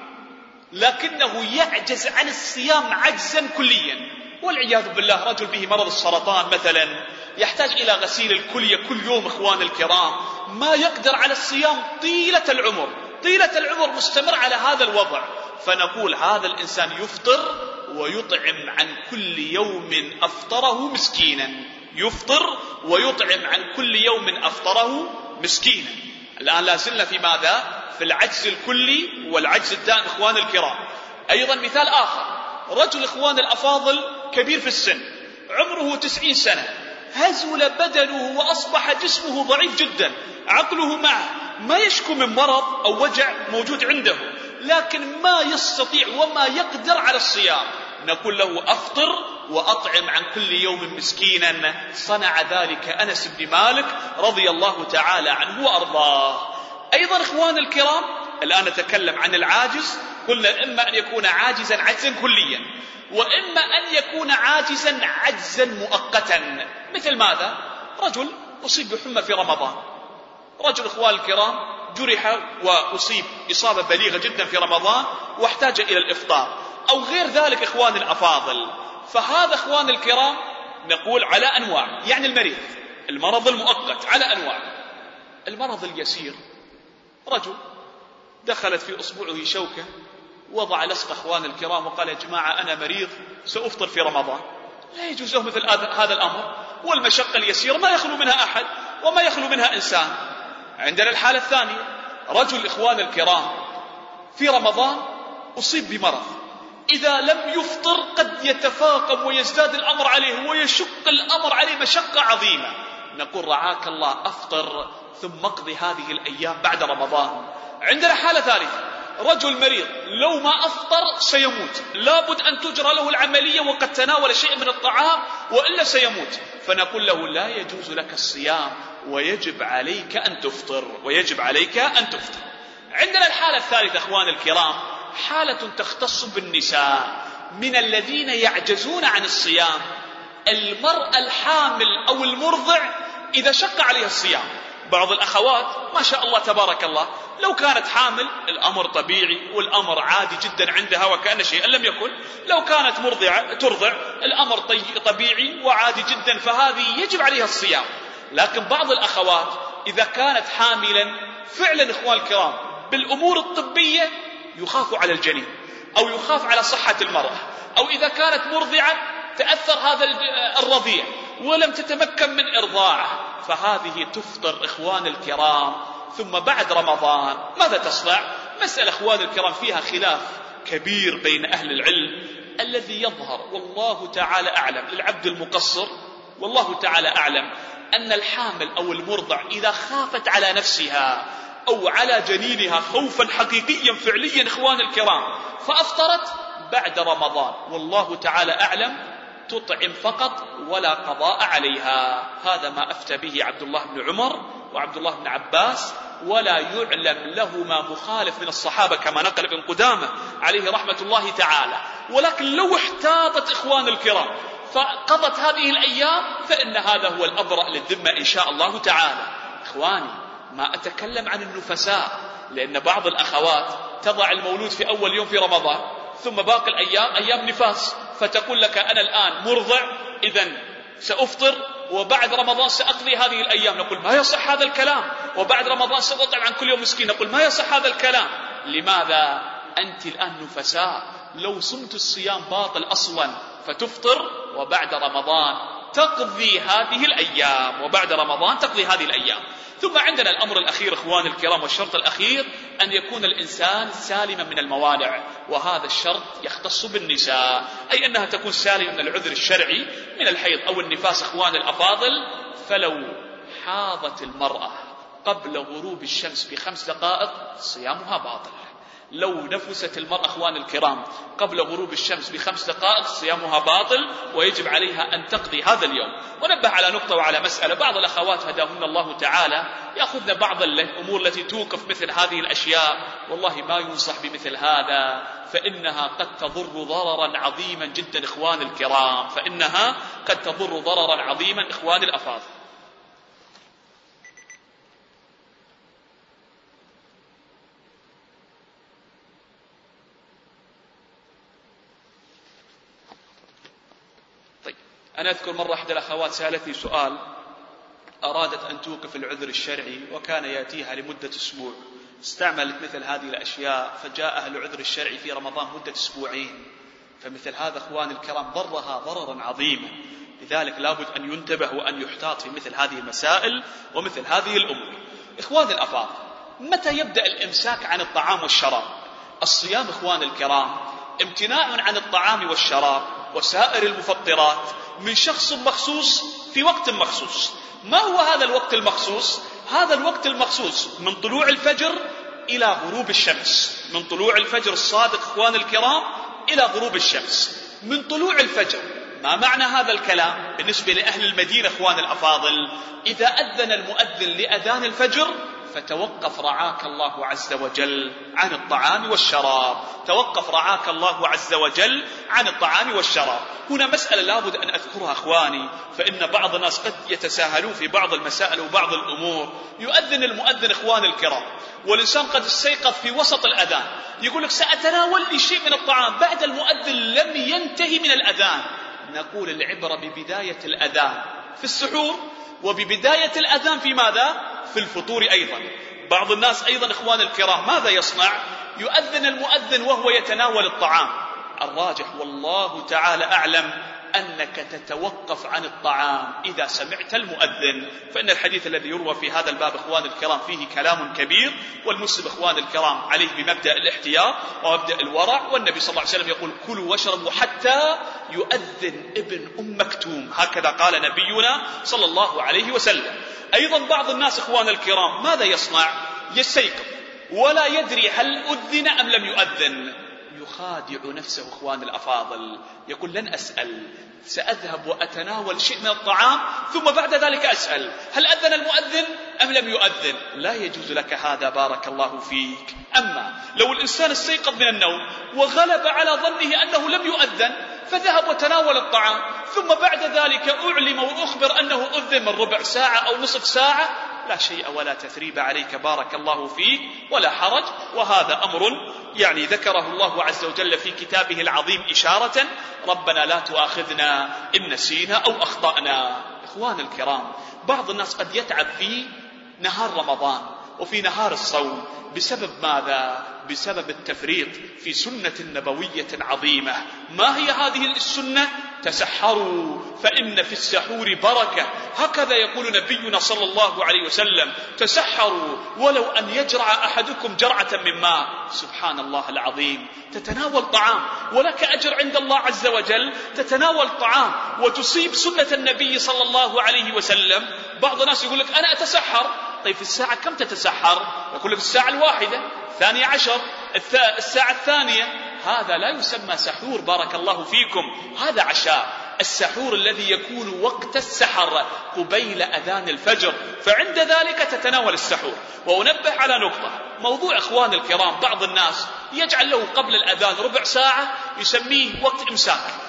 لكنه يعجز عن الصيام عجزا كليا، والعياذ بالله رجل به مرض السرطان مثلا يحتاج إلى غسيل الكلية كل يوم إخوان الكرام، ما يقدر على الصيام طيلة العمر، طيلة العمر مستمر على هذا الوضع، فنقول هذا الإنسان يفطر ويطعم عن كل يوم أفطره مسكينا، يفطر ويطعم عن كل يوم أفطره مسكينا. الآن لا زلنا في ماذا؟ في العجز الكلي والعجز الدائم إخوان الكرام. أيضا مثال آخر، رجل إخوان الأفاضل كبير في السن عمره تسعين سنة، هزل بدنه وأصبح جسمه ضعيف جدا، عقله معه، ما يشكو من مرض أو وجع موجود عنده، لكن ما يستطيع وما يقدر على الصيام، نقول له أفطر وأطعم عن كل يوم مسكينا. صنع ذلك أنس بن مالك رضي الله تعالى عنه وأرضاه. أيضا إخوان الكرام الآن نتكلم عن العاجز، قلنا إما أن يكون عاجزا عجزا كليا، وإما أن يكون عاجزا عجزا مؤقتا. مثل ماذا؟ رجل أصيب بحمى في رمضان، رجل إخوان الكرام جرح وأصيب إصابة بليغة جدا في رمضان واحتاج إلى الإفطار، أو غير ذلك إخوان الأفاضل. فهذا إخوان الكرام نقول على أنواع، يعني المريض المرض المؤقت على أنواع. المرض اليسير، رجل دخلت في أصبعه شوكة، وضع لصق إخوان الكرام وقال يا جماعة أنا مريض سأفطر في رمضان، لا يجوز له مثل هذا الأمر، والمشقة اليسيرة ما يخلو منها أحد وما يخلو منها إنسان. عندنا الحالة الثانية، رجل إخوان الكرام في رمضان أصيب بمرض، إذا لم يفطر قد يتفاقم ويزداد الأمر عليه ويشق الأمر عليه مشقة عظيمة، نقول رعاك الله أفطر ثم اقضي هذه الأيام بعد رمضان. عندنا حالة ثالثة، رجل مريض لو ما أفطر سيموت، لابد أن تجرى له العملية وقد تناول شيء من الطعام وإلا سيموت، فنقول له لا يجوز لك الصيام ويجب عليك أن تفطر، ويجب عليك أن تفطر. عندنا الحالة الثالثة أخوان الكرام، حالة تختص بالنساء من الذين يعجزون عن الصيام. المرأة الحامل أو المرضع إذا شق عليها الصيام، بعض الأخوات ما شاء الله تبارك الله لو كانت حامل الأمر طبيعي والأمر عادي جدا عندها وكأن شيئا لم يكن، لو كانت مرضعة ترضع الأمر طبيعي وعادي جدا، فهذه يجب عليها الصيام. لكن بعض الأخوات إذا كانت حاملا فعلا إخوان الكرام بالأمور الطبية يخاف على الجنين أو يخاف على صحة المرأة، أو إذا كانت مرضعة تأثر هذا الرضيع ولم تتمكن من إرضاعه، فهذه تفطر إخوان الكرام. ثم بعد رمضان ماذا تصنع؟ مسألة إخوان الكرام فيها خلاف كبير بين أهل العلم، الذي يظهر والله تعالى أعلم للعبد المقصر والله تعالى أعلم أن الحامل أو المرضع إذا خافت على نفسها أو على جنينها خوفا حقيقيا فعليا إخوان الكرام فأفطرت بعد رمضان والله تعالى أعلم تطعم فقط ولا قضاء عليها. هذا ما أفتى به عبد الله بن عمر وعبد الله بن عباس، ولا يعلم لهما مخالف من الصحابة كما نقل ابن قدامة عليه رحمة الله تعالى. ولكن لو احتاطت إخوان الكرام فقضت هذه الأيام فإن هذا هو الأبرأ للذمة إن شاء الله تعالى. إخواني ما أتكلم عن النفساء، لأن بعض الأخوات تضع المولود في أول يوم في رمضان ثم باقي الأيام أيام نفاس، فتقول لك أنا الآن مرضع إذن سأفطر وبعد رمضان سأقضي هذه الأيام. نقول ما يصح هذا الكلام. وبعد رمضان سأطعم عن كل يوم مسكين. نقول ما يصح هذا الكلام. لماذا؟ أنت الآن نفساء، لو صمت الصيام باطل أصلا فتفطر وبعد رمضان تقضي هذه الأيام، وبعد رمضان تقضي هذه الأيام. ثم عندنا الأمر الأخير إخواني الكرام، والشرط الأخير أن يكون الإنسان سالما من الموانع، وهذا الشرط يختص بالنساء، أي أنها تكون سالمة من العذر الشرعي من الحيض أو النفاس. إخواني الأفاضل، فلو حاضت المرأة قبل غروب الشمس بخمس دقائق صيامها باطل. لو نفست المرأة إخواني الكرام قبل غروب الشمس بخمس دقائق صيامها باطل، ويجب عليها أن تقضي هذا اليوم. ونبه على نقطة وعلى مسألة، بعض الأخوات هداهن الله تعالى يأخذن بعض الأمور التي توقف مثل هذه الأشياء. والله ما ينصح بمثل هذا، فإنها قد تضر ضررا عظيما جدا إخواني الكرام، فإنها قد تضر ضررا عظيما إخواني الأفاضل. أنا أذكر مرة أحد الأخوات سألتني سؤال، أرادت أن توقف العذر الشرعي وكان يأتيها لمدة أسبوع، استعملت مثل هذه الأشياء فجاءها العذر الشرعي في رمضان مدة أسبوعين، فمثل هذا إخواني الكرام ضرها ضررا عظيما. لذلك لابد أن ينتبه وأن يحتاط في مثل هذه المسائل ومثل هذه الأمور. إخواني الأفاضل، متى يبدأ الإمساك عن الطعام والشراب؟ الصيام إخواني الكرام امتناع عن الطعام والشراب وسائر المفطرات من شخص مخصوص في وقت مخصوص. ما هو هذا الوقت المخصوص؟ هذا الوقت المخصوص من طلوع الفجر إلى غروب الشمس، من طلوع الفجر الصادق إخواني الكرام إلى غروب الشمس. من طلوع الفجر، ما معنى هذا الكلام بالنسبة لأهل المدينة إخواني الأفاضل؟ إذا أذن المؤذن لأذان الفجر فتوقف رعاك الله عز وجل عن الطعام والشراب، توقف رعاك الله عز وجل عن الطعام والشراب. هنا مسألة لابد أن أذكرها أخواني، فإن بعض الناس قد يتساهلون في بعض المسائل وبعض الأمور. يؤذن المؤذن إخواني الكرام والإنسان قد استيقظ في وسط الأذان، يقول لك سأتناول لي شيء من الطعام، بعد المؤذن لم ينتهي من الأذان. نقول العبرة ببداية الأذان في السحور، وببداية الأذان في ماذا؟ في الفطور أيضا. بعض الناس أيضا إخوان الكرام ماذا يصنع؟ يؤذن المؤذن وهو يتناول الطعام. الراجح والله تعالى أعلم أنك تتوقف عن الطعام إذا سمعت المؤذن، فإن الحديث الذي يروى في هذا الباب إخوان الكرام فيه كلام كبير، والمسلم إخوان الكرام عليه بمبدأ الاحتياط ومبدأ الورع. والنبي صلى الله عليه وسلم يقول كلوا واشربوا حتى يؤذن ابن أم مكتوم، هكذا قال نبينا صلى الله عليه وسلم. أيضا بعض الناس إخوان الكرام ماذا يصنع؟ يستيقظ ولا يدري هل أذن أم لم يؤذن، يخادع نفسه إخوان الأفاضل، يقول لن أسأل، سأذهب وأتناول شيء من الطعام ثم بعد ذلك أسأل هل أذن المؤذن أم لم يؤذن. لا يجوز لك هذا بارك الله فيك. أما لو الإنسان استيقظ من النوم وغلب على ظنه أنه لم يؤذن فذهب وتناول الطعام، ثم بعد ذلك أعلم وأخبر أنه أذن من ربع ساعة أو نصف ساعة، لا شيء ولا تثريب عليك بارك الله فيك ولا حرج. وهذا أمر يعني ذكره الله عز وجل في كتابه العظيم إشارة، ربنا لا تؤاخذنا إن نسينا أو أخطأنا. إخوان الكرام، بعض الناس قد يتعب في نهار رمضان وفي نهار الصوم بسبب ماذا؟ بسبب التفريط في سنة نبوية عظيمة. ما هي هذه السنة؟ تسحروا فإن في السحور بركة، هكذا يقول نبينا صلى الله عليه وسلم، تسحروا ولو أن يجرع أحدكم جرعة من ماء. سبحان الله العظيم، تتناول طعام ولك أجر عند الله عز وجل، تتناول طعام وتصيب سنة النبي صلى الله عليه وسلم. بعض الناس يقول لك أنا أتسحر، طيب في الساعة كم تتسحر؟ يقول لك الساعة الواحدة، الثانية عشر، الساعة الثانية. هذا لا يسمى سحور بارك الله فيكم، هذا عشاء. السحور الذي يكون وقت السحر قبيل أذان الفجر، فعند ذلك تتناول السحور. وأنبه على نقطة، موضوع إخوان الكرام بعض الناس يجعل له قبل الأذان ربع ساعة يسميه وقت إمساك،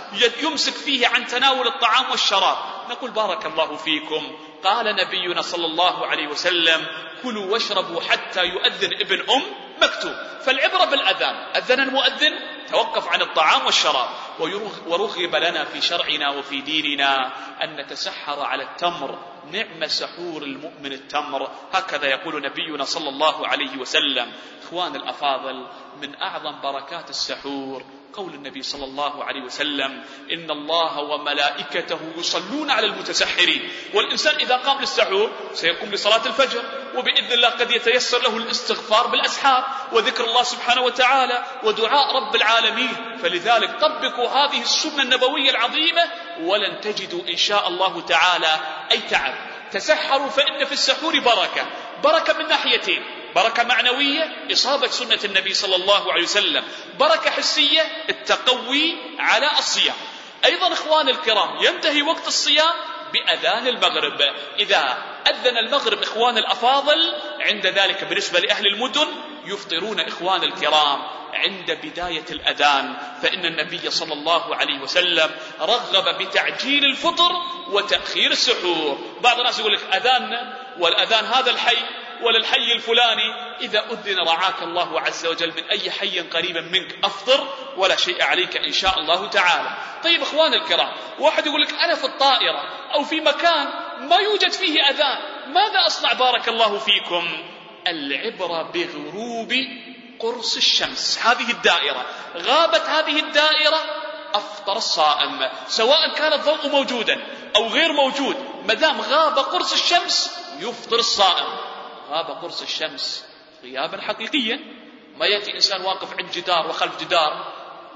يمسك فيه عن تناول الطعام والشراب، نقول بارك الله فيكم، قال نبينا صلى الله عليه وسلم كلوا واشربوا حتى يؤذن ابن أم مكتوم. فالعبرة بالأذان، أذن المؤذن توقف عن الطعام والشراب. ورغب لنا في شرعنا وفي ديننا أن نتسحر على التمر، نعم سحور المؤمن التمر، هكذا يقول نبينا صلى الله عليه وسلم. إخوان الأفاضل، من أعظم بركات السحور قول النبي صلى الله عليه وسلم إن الله وملائكته يصلون على المتسحرين. والإنسان إذا قام للسحور سيقوم لصلاة الفجر، وبإذن الله قد يتيسر له الاستغفار بالأسحار وذكر الله سبحانه وتعالى ودعاء رب العالمين. فلذلك طبقوا هذه السنة النبوية العظيمة ولن تجدوا إن شاء الله تعالى أي تعب. تسحروا فإن في السحور بركة، بركة من ناحيتين: بركة معنوية إصابة سنة النبي صلى الله عليه وسلم، بركة حسية التقوي على الصيام. أيضا إخوان الكرام، ينتهي وقت الصيام بأذان المغرب. إذا أذن المغرب إخوان الأفاضل، عند ذلك بالنسبة لأهل المدن يفطرون إخوان الكرام عند بداية الأذان، فإن النبي صلى الله عليه وسلم رغب بتعجيل الفطر وتأخير السحور. بعض الناس يقول لك أذاننا والأذان هذا الحي ولا الحي الفلاني، إذا أذن رعاك الله عز وجل من أي حي قريبا منك أفطر ولا شيء عليك إن شاء الله تعالى. طيب إخوان الكرام، واحد يقول لك أنا في الطائرة أو في مكان ما يوجد فيه أذان، ماذا أصنع بارك الله فيكم؟ العبرة بغروب قرص الشمس، هذه الدائرة، غابت هذه الدائرة أفطر الصائم، سواء كان الضوء موجودا أو غير موجود، مدام غاب قرص الشمس يفطر الصائم. غاب قرص الشمس غيابا حقيقيا، ما يأتي إنسان واقف عند جدار وخلف جدار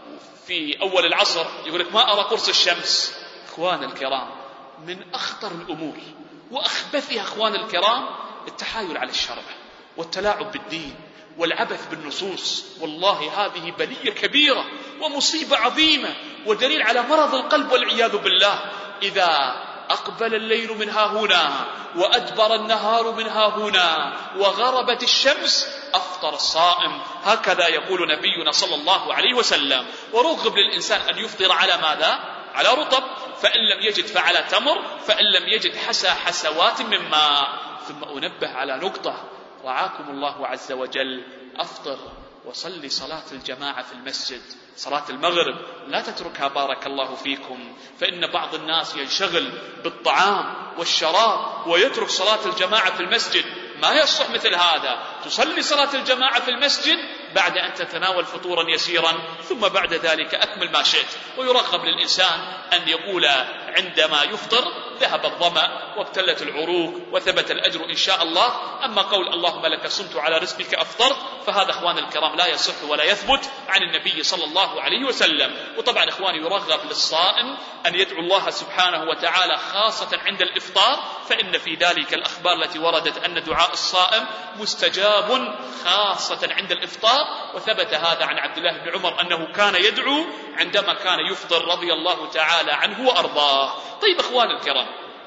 في أول العصر يقول لك ما أرى قرص الشمس. إخوان الكرام، من أخطر الأمور وأخبثها إخوان الكرام التحايل على الشرع والتلاعب بالدين والعبث بالنصوص. والله هذه بلية كبيرة ومصيبة عظيمة ودليل على مرض القلب والعياذ بالله. إذا أقبل الليل من ها هنا وأدبر النهار من ها هنا وغربت الشمس أفطر الصائم، هكذا يقول نبينا صلى الله عليه وسلم. ورغب للإنسان أن يفطر على ماذا؟ على رطب، فإن لم يجد فعلى تمر، فإن لم يجد حسى حسوات من ماء. ثم أنبه على نقطة رعاكم الله عز وجل: أفطر وصلي صلاة الجماعة في المسجد، صلاة المغرب لا تتركها بارك الله فيكم، فإن بعض الناس ينشغل بالطعام والشراب ويترك صلاة الجماعة في المسجد. ما يصح مثل هذا، تصلي صلاة الجماعة في المسجد بعد أن تتناول فطورا يسيرا، ثم بعد ذلك أكمل ما شئت. ويرغب للإنسان أن يقول عندما يفطر: ذهب الظمأ وابتلت العروق وثبت الأجر إن شاء الله. أما قول اللهم لك صمت على رزقك أفطرت، فهذا إخوان الكرام لا يصح ولا يثبت عن النبي صلى الله عليه وسلم. وطبعا إخواني، يرغب للصائم أن يدعو الله سبحانه وتعالى خاصة عند الإفطار، فإن في ذلك الأخبار التي وردت أن دعاء الصائم مستجاب خاصة عند الإفطار. وثبت هذا عن عبد الله بن عمر أنه كان يدعو عندما كان يفطر رضي الله تعالى عنه وأرضاه. طيب إخوان الكرام،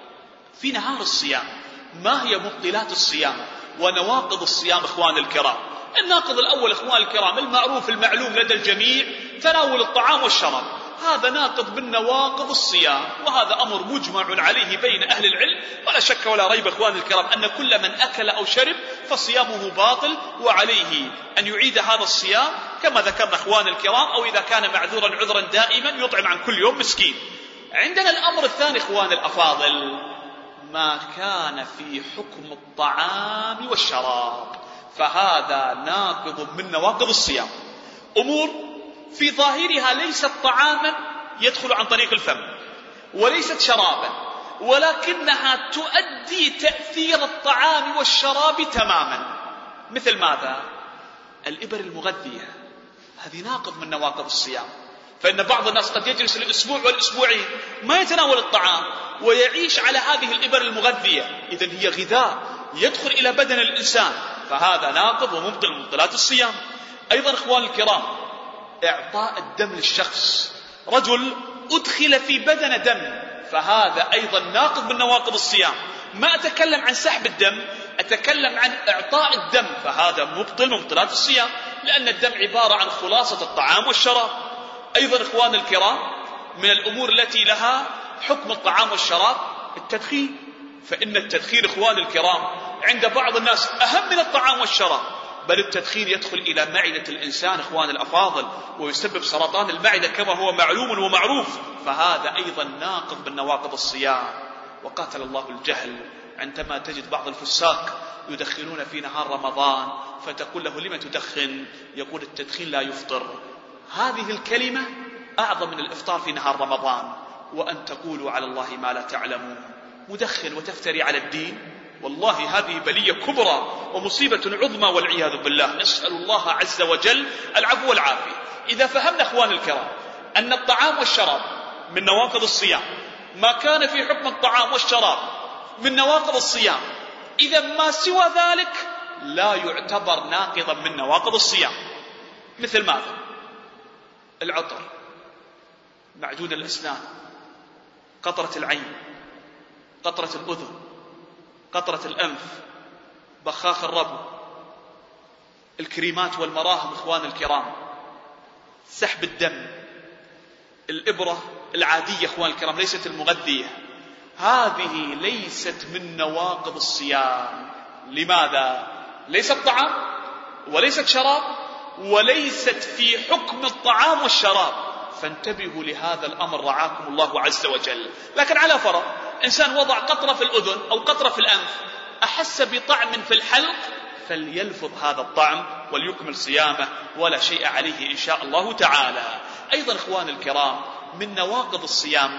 في نهار الصيام ما هي مبطلات الصيام ونواقض الصيام إخوان الكرام؟ الناقض الأول إخوان الكرام المعروف المعلوم لدى الجميع: تناول الطعام والشراب، هذا ناقض من نواقض الصيام، وهذا أمر مجمع عليه بين أهل العلم، ولا شك ولا ريب إخوان الكرام أن كل من أكل أو شرب فصيامه باطل، وعليه أن يعيد هذا الصيام كما ذكرنا إخوان الكرام، أو إذا كان معذورا عذرا دائما يطعم عن كل يوم مسكين. عندنا الأمر الثاني إخوان الأفاضل: ما كان في حكم الطعام والشراب، فهذا ناقض من نواقض الصيام. أمور في ظاهرها ليست طعاما يدخل عن طريق الفم، وليست شرابا، ولكنها تؤدي تأثير الطعام والشراب تماما. مثل ماذا؟ الإبر المغذية، هذه ناقض من نواقض الصيام. فإن بعض الناس قد يجلس الأسبوع والأسبوعين ما يتناول الطعام ويعيش على هذه الإبر المغذية، إذن هي غذاء يدخل إلى بدن الإنسان، فهذا ناقض ومبطل من مبطلات الصيام. أيضا إخوان الكرام، إعطاء الدم للشخص، رجل أدخل في بدن دم، فهذا أيضا ناقض من نواقض الصيام. ما أتكلم عن سحب الدم، أتكلم عن إعطاء الدم، فهذا مبطل من مبطلات الصيام، لأن الدم عبارة عن خلاصة الطعام والشراب. أيضا إخوان الكرام، من الأمور التي لها حكم الطعام والشراب التدخين، فإن التدخين إخوان الكرام عند بعض الناس أهم من الطعام والشراب، بل التدخين يدخل إلى معدة الإنسان إخوان الأفاضل ويسبب سرطان المعدة كما هو معلوم ومعروف، فهذا أيضا ناقض من نواقض الصيام. وقاتل الله الجهل عندما تجد بعض الفساق يدخنون في نهار رمضان فتقول له لما تدخن؟ يقول التدخين لا يفطر. هذه الكلمة أعظم من الإفطار في نهار رمضان. وأن تقولوا على الله ما لا تعلمون، مدخن وتفتري على الدين، والله هذه بلية كبرى ومصيبة عظمى والعياذ بالله. نسأل الله عز وجل العفو والعافية. إذا فهمنا أخوان الكرام أن الطعام والشراب من نواقض الصيام، ما كان في حكم الطعام والشراب من نواقض الصيام، إذا ما سوى ذلك لا يعتبر ناقضا من نواقض الصيام. مثل ماذا؟ العطر، معجون الأسنان، قطرة العين، قطرة الأذن، قطرة الأنف، بخاخ الربو، الكريمات والمراهم إخوان الكرام، سحب الدم، الإبرة العادية إخوان الكرام ليست المغذية، هذه ليست من نواقض الصيام. لماذا؟ ليست طعام وليست شراب وليست في حكم الطعام والشراب، فانتبهوا لهذا الأمر رعاكم الله عز وجل. لكن على فرض إنسان وضع قطرة في الأذن أو قطرة في الأنف، أحس بطعم في الحلق، فليلفظ هذا الطعم وليكمل صيامه ولا شيء عليه إن شاء الله تعالى. أيضا إخوان الكرام من نواقض الصيام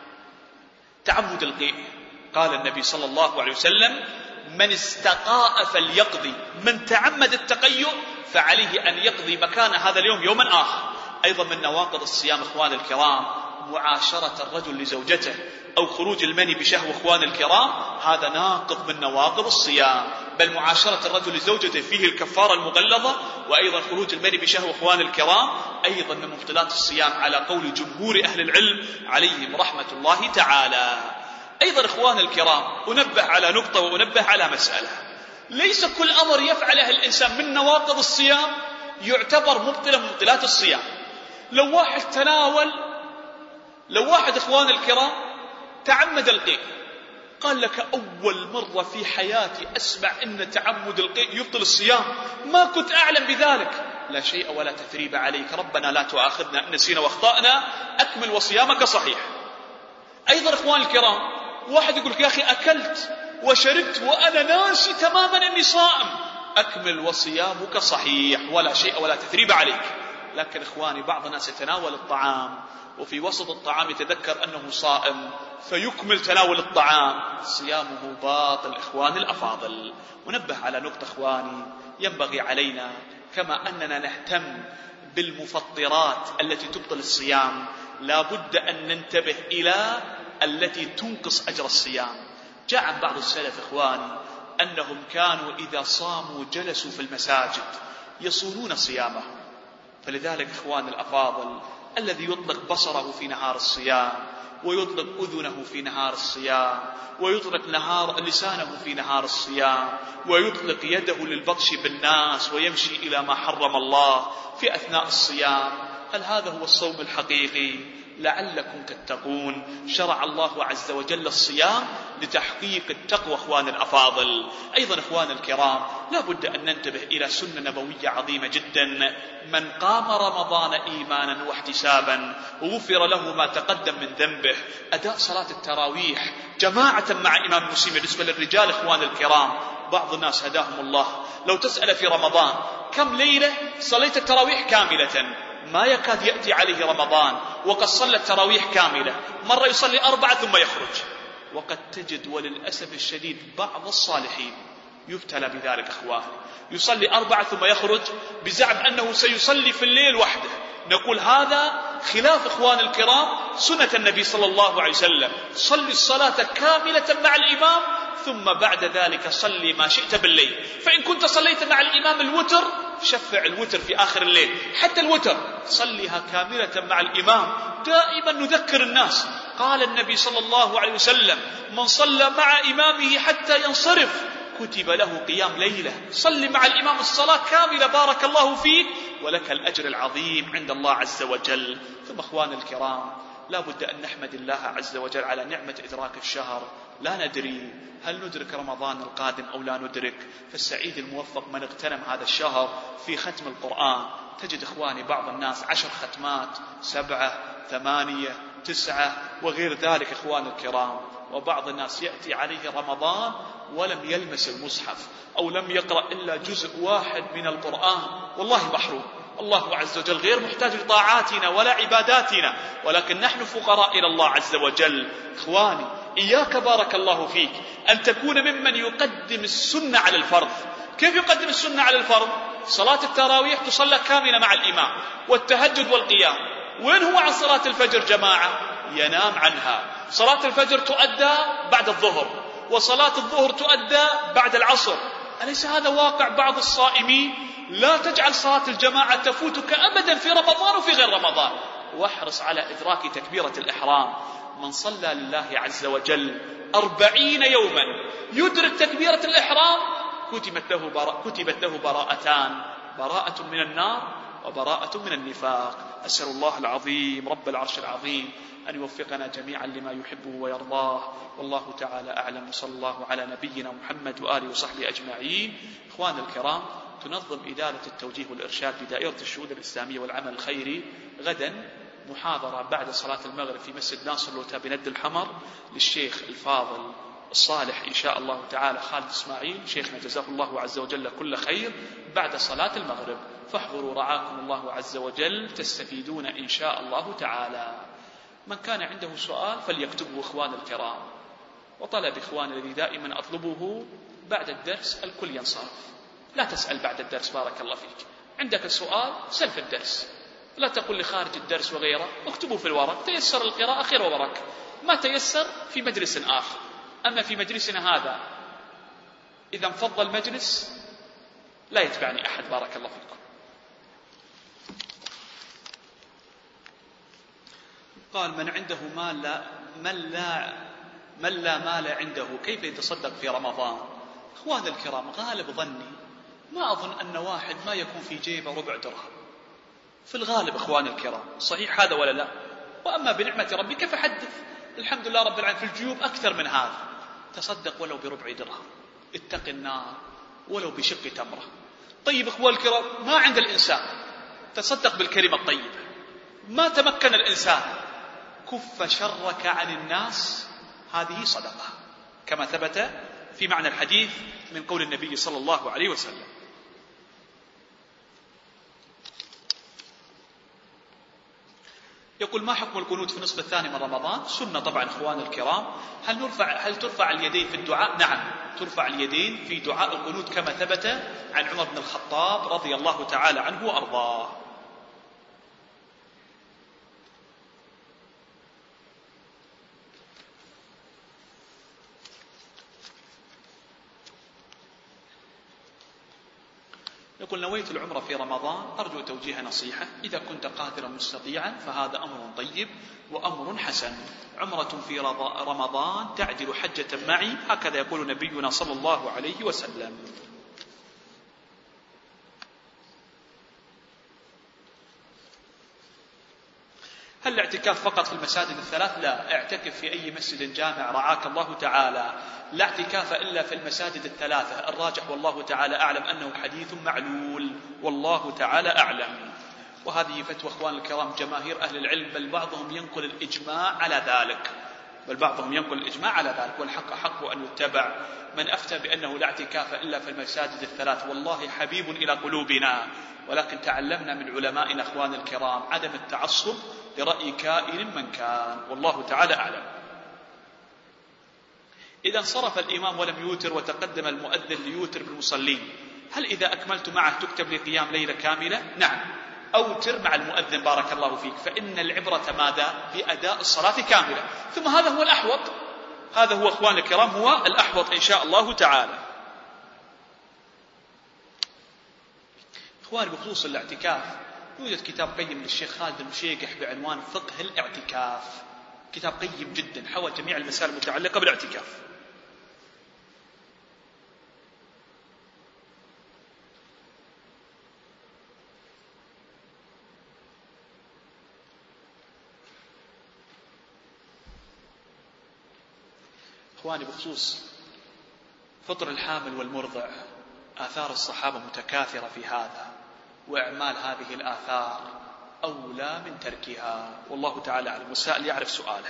تعمد القيء. قال النبي صلى الله عليه وسلم: من استقاء فليقضي، من تعمد التقيؤ فعليه أن يقضي مكان هذا اليوم يوما آخر. أيضا من نواقض الصيام إخوان الكرام معاشرة الرجل لزوجته أو خروج المني بشهوة إخوان الكرام، هذا ناقض من نواقض الصيام. بل معاشرة الرجل لزوجته فيه الكفارة المغلظة، وأيضا خروج المني بشهوة إخوان الكرام أيضا من مبطلات الصيام على قول جمهور أهل العلم عليهم رحمة الله تعالى. أيضا إخوان الكرام أنبه على نقطة وأنبه على مسألة: ليس كل أمر يفعله الإنسان من نواقض الصيام يعتبر مبطلا من مبطلات الصيام. لو واحد تناول لو واحد إخوان الكرام تعمد القيء، قال لك أول مرة في حياتي أسمع أن تعمد القيء يبطل الصيام، ما كنت أعلم بذلك، لا شيء ولا تثريب عليك، ربنا لا تؤاخذنا إن نسينا واخطأنا، أكمل وصيامك صحيح. أيضا إخوان الكرام واحد يقول يا أخي أكلت وشربت وأنا ناسي تماما أني صائم، أكمل وصيامك صحيح ولا شيء ولا تثريب عليك. لكن إخواني بعض الناس يتناول الطعام وفي وسط الطعام يتذكر أنه صائم فيكمل تناول الطعام، صيامه باطل. إخواني الأفاضل ونبه على نقطة إخواني، ينبغي علينا كما أننا نهتم بالمفطرات التي تبطل الصيام، لا بد أن ننتبه إلى التي تنقص أجر الصيام. جاء عن بعض السلف إخواني أنهم كانوا إذا صاموا جلسوا في المساجد يصونون صيامهم. فلذلك إخواني الأفاضل الذي يطلق بصره في نهار الصيام ويطلق أذنه في نهار الصيام ويطلق نهار لسانه في نهار الصيام ويطلق يده للبطش بالناس ويمشي إلى ما حرم الله في أثناء الصيام، هل هذا هو الصوم الحقيقي؟ لعلكم تتقون. شرع الله عز وجل الصيام لتحقيق التقوى إخوان الأفاضل. أيضا إخوان الكرام لا بد أن ننتبه إلى سنة نبوية عظيمة جدا: من قام رمضان إيمانا واحتسابا غفر له ما تقدم من ذنبه. أداء صلاة التراويح جماعة مع إمام مسلم بالنسبة للرجال إخوان الكرام، بعض الناس هداهم الله لو تسأل في رمضان كم ليلة صليت التراويح كاملة، ما يكاد يأتي عليه رمضان وقد صلى التراويح كاملة، مرة يصلي أربعة ثم يخرج. وقد تجد وللأسف الشديد بعض الصالحين يبتلى بذلك إخواني، يصلي أربعة ثم يخرج بزعم أنه سيصلي في الليل وحده. نقول هذا خلاف إخوان الكرام سنة النبي صلى الله عليه وسلم: صلي الصلاة كاملة مع الإمام ثم بعد ذلك صلي ما شئت بالليل. فإن كنت صليت مع الإمام الوتر شفع الوتر في آخر الليل، حتى الوتر صليها كاملة مع الإمام. دائما نذكر الناس، قال النبي صلى الله عليه وسلم: من صلى مع إمامه حتى ينصرف كتب له قيام ليلة. صل مع الإمام الصلاة كاملة بارك الله فيك ولك الأجر العظيم عند الله عز وجل. ثم أخوان الكرام لا بد أن نحمد الله عز وجل على نعمة إدراك الشهر. لا ندري هل ندرك رمضان القادم أو لا ندرك، فالسعيد الموفق من اغتنم هذا الشهر في ختم القرآن. تجد إخواني بعض الناس عشر ختمات، سبعة، ثمانية، تسعة وغير ذلك إخواني الكرام. وبعض الناس يأتي عليه رمضان ولم يلمس المصحف أو لم يقرأ إلا جزء واحد من القرآن، والله محروم. الله عز وجل غير محتاج لطاعاتنا ولا عباداتنا، ولكن نحن فقراء إلى الله عز وجل. إخواني إياك بارك الله فيك أن تكون ممن يقدم السنة على الفرض. كيف يقدم السنة على الفرض؟ صلاة التراويح تصلى كاملة مع الإمام، والتهجد والقيام. وين هو عن صلاة الفجر جماعة؟ ينام عنها. صلاة الفجر تؤدى بعد الظهر، وصلاة الظهر تؤدى بعد العصر. أليس هذا واقع بعض الصائمين؟ لا تجعل صلاة الجماعة تفوتك أبدا في رمضان وفي غير رمضان، واحرص على إدراك تكبيرة الإحرام. من صلى لله عز وجل أربعين يوما يدرك تكبيرة الإحرام كتبت له, براء كتبت له براءتان، براءة من النار وبراءة من النفاق. أسأل الله العظيم رب العرش العظيم أن يوفقنا جميعا لما يحبه ويرضاه، والله تعالى أعلم. صلى الله على نبينا محمد وآله وصحبه أجمعين. إخوان الكرام، تنظم إدارة التوجيه والإرشاد بدائرة الشؤون الإسلامية والعمل الخيري غدا محاضرة بعد صلاة المغرب في مسجد ناصر لوتا بند الحمر للشيخ الفاضل الصالح إن شاء الله تعالى خالد إسماعيل، شيخنا جزاه الله عز وجل كل خير، بعد صلاة المغرب. فاحضروا رعاكم الله عز وجل، تستفيدون إن شاء الله تعالى. من كان عنده سؤال فليكتبه إخوان الكرام. وطلب إخوان الذي دائما أطلبه بعد الدرس الكل ينصرف، لا تسأل بعد الدرس بارك الله فيك. عندك السؤال سل في الدرس، لا تقل لخارج الدرس وغيره، اكتبوا في الورق. تيسر القراءة خير وبركة، ما تيسر في مجلس آخر. أما في مجلسنا هذا إذا انفض المجلس لا يتبعني أحد بارك الله فيكم. قال: من عنده مال لا من لا من لا مال عنده كيف يتصدق في رمضان؟ إخوان الكرام، غالب ظني ما أظن أن واحد ما يكون في جيبه ربع درهم في الغالب. إخوان الكرام، صحيح هذا ولا لا؟ وأما بنعمة ربك فحدث. الحمد لله رب العالمين، في الجيوب أكثر من هذا. تصدق ولو بربع درهم، اتق النار ولو بشق تمرة. طيب إخوان الكرام، ما عند الإنسان تصدق بالكلمة الطيبة. ما تمكن الإنسان كف شرك عن الناس، هذه صدقة، كما ثبت في معنى الحديث من قول النبي صلى الله عليه وسلم. يقول: ما حكم القنوت في النصف الثاني من رمضان؟ سنة طبعا إخوان الكرام. هل نرفع هل ترفع اليدين في الدعاء؟ نعم، ترفع اليدين في دعاء القنوت كما ثبت عن عمر بن الخطاب رضي الله تعالى عنه وأرضاه. يقول: نويت العمرة في رمضان، أرجو توجيه نصيحة. إذا كنت قادرا مستطيعا فهذا أمر طيب وأمر حسن. عمرة في رمضان تعدل حجة معي، هكذا يقول نبينا صلى الله عليه وسلم. هل الاعتكاف فقط في المساجد الثلاث؟ لا، اعتكف في أي مسجد جامع رعاك الله تعالى. لا اعتكاف إلا في المساجد الثلاثة. الراجح والله تعالى أعلم أنه حديث معلول، والله تعالى أعلم. وهذه فتوى إخوان الكرام جماهير أهل العلم، بل بعضهم ينقل الإجماع على ذلك بل بعضهم ينقل الإجماع على ذلك والحق حق أن يتبع. من أفتى بأنه لا اعتكاف إلا في المساجد الثلاث والله حبيب إلى قلوبنا، ولكن تعلمنا من علمائنا إخوان الكرام عدم التعصب لرأي كائن من كان، والله تعالى أعلم. إذا انصرف الإمام ولم يوتر وتقدم المؤذن ليوتر بالمصلين، هل إذا أكملت معه تكتب لي قيام ليلة كاملة؟ نعم، أوتر مع المؤذن بارك الله فيك، فإن العبرة ماذا؟ بأداء الصلاة كاملة. ثم هذا هو الأحوط، هذا هو أخوان الكرام هو الأحوط إن شاء الله تعالى. إخواني، بخصوص الاعتكاف يوجد كتاب قيم للشيخ خالد المشيقح بعنوان فقه الاعتكاف، كتاب قيم جدا حوى جميع المسائل المتعلقة بالاعتكاف. إخواني بخصوص فطر الحامل والمرضع، آثار الصحابة متكاثرة في هذا، وإعمال هذه الآثار أولى من تركها، والله تعالى أعلم. والسائل يعرف سؤاله.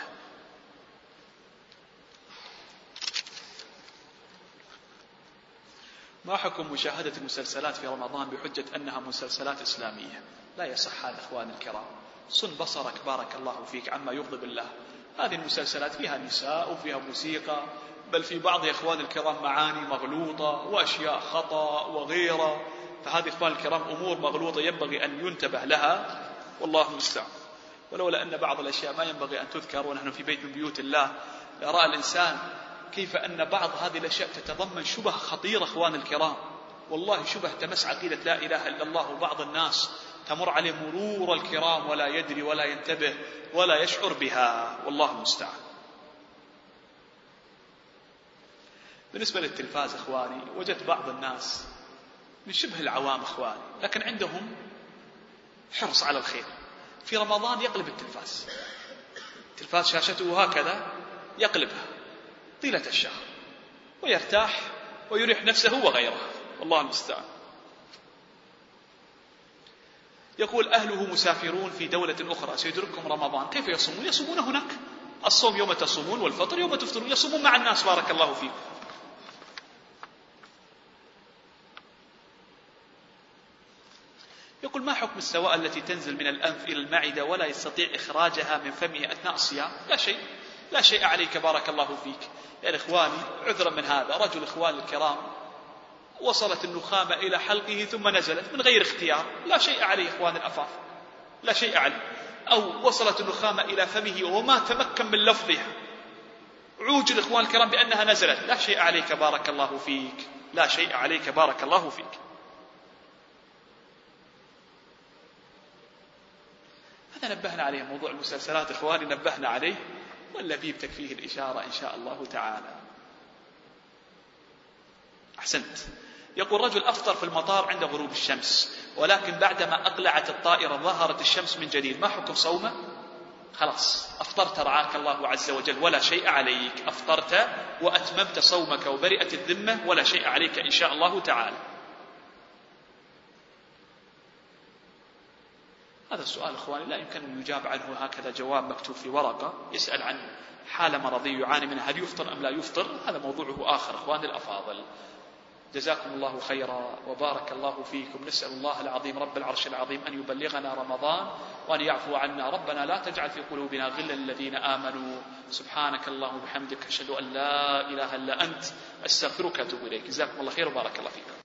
ما حكم مشاهدة المسلسلات في رمضان بحجة أنها مسلسلات إسلامية؟ لا يصح هذا إخواني الكرام. صن بصرك بارك الله فيك عما يغضب الله. هذه المسلسلات فيها نساء وفيها موسيقى، بل في بعض إخوان الكرام معاني مغلوطة وأشياء خطأ وغيره، فهذه إخوان الكرام أمور مغلوطة ينبغي أن ينتبه لها، والله المستعان. ولولا أن بعض الأشياء ما ينبغي أن تذكر ونحن في بيت من بيوت الله يرى الإنسان كيف أن بعض هذه الأشياء تتضمن شبه خطيرة إخوان الكرام، والله شبه تمس عقيدة لا إله إلا الله، وبعض الناس تمر عليه مرور الكرام ولا يدري ولا ينتبه ولا يشعر بها، والله المستعان. بالنسبة للتلفاز إخواني، وجدت بعض الناس من شبه العوام إخواني لكن عندهم حرص على الخير، في رمضان يقلب التلفاز، التلفاز شاشته هكذا يقلبها طيلة الشهر ويرتاح ويريح نفسه وغيره، والله المستعان. يقول أهله مسافرون في دولة أخرى سيدركهم رمضان، كيف يصومون؟ يصومون هناك، الصوم يوم تصومون والفطر يوم تفطرون، يصومون مع الناس بارك الله فيكم. يقول ما حكم السوائل التي تنزل من الأنف إلى المعدة ولا يستطيع إخراجها من فمه أثناء الصيام؟ لا شيء، لا شيء عليك بارك الله فيك. يعني إخواني عذرا من هذا، رجل إخواني الكرام وصلت النخامة إلى حلقه ثم نزلت من غير اختيار، لا شيء عليه إخواني الأفاضل، لا شيء عليه. أو وصلت النخامة إلى فمه وما تمكن من لفظها، عوج الإخوان الكرام بأنها نزلت، لا شيء عليك بارك الله فيك، لا شيء عليك بارك الله فيك. هذا نبهنا عليه، موضوع المسلسلات إخواني نبهنا عليه، واللبيب تكفيه الإشارة إن شاء الله تعالى. أحسنت. يقول رجل أفطر في المطار عند غروب الشمس، ولكن بعدما أقلعت الطائرة ظهرت الشمس من جديد، ما حكم صومه؟ خلاص أفطرت رعاك الله عز وجل ولا شيء عليك، أفطرت وأتممت صومك وبرئت الذمة ولا شيء عليك إن شاء الله تعالى. هذا السؤال إخواني لا يمكن أن يجاب عنه هكذا جواب مكتوب في ورقة، يسأل عن حالة مرضية يعاني منها، هل يفطر أم لا يفطر؟ هذا موضوعه آخر إخواني الأفاضل. جزاكم الله خيرا وبارك الله فيكم. نسأل الله العظيم رب العرش العظيم أن يبلغنا رمضان وأن يعفو عنا. ربنا لا تجعل في قلوبنا غلا للذين آمنوا. سبحانك اللهم وبحمدك أشهد أن لا إله إلا أنت أستغفرك وأتوب إليك. جزاكم الله خير وبارك الله فيكم.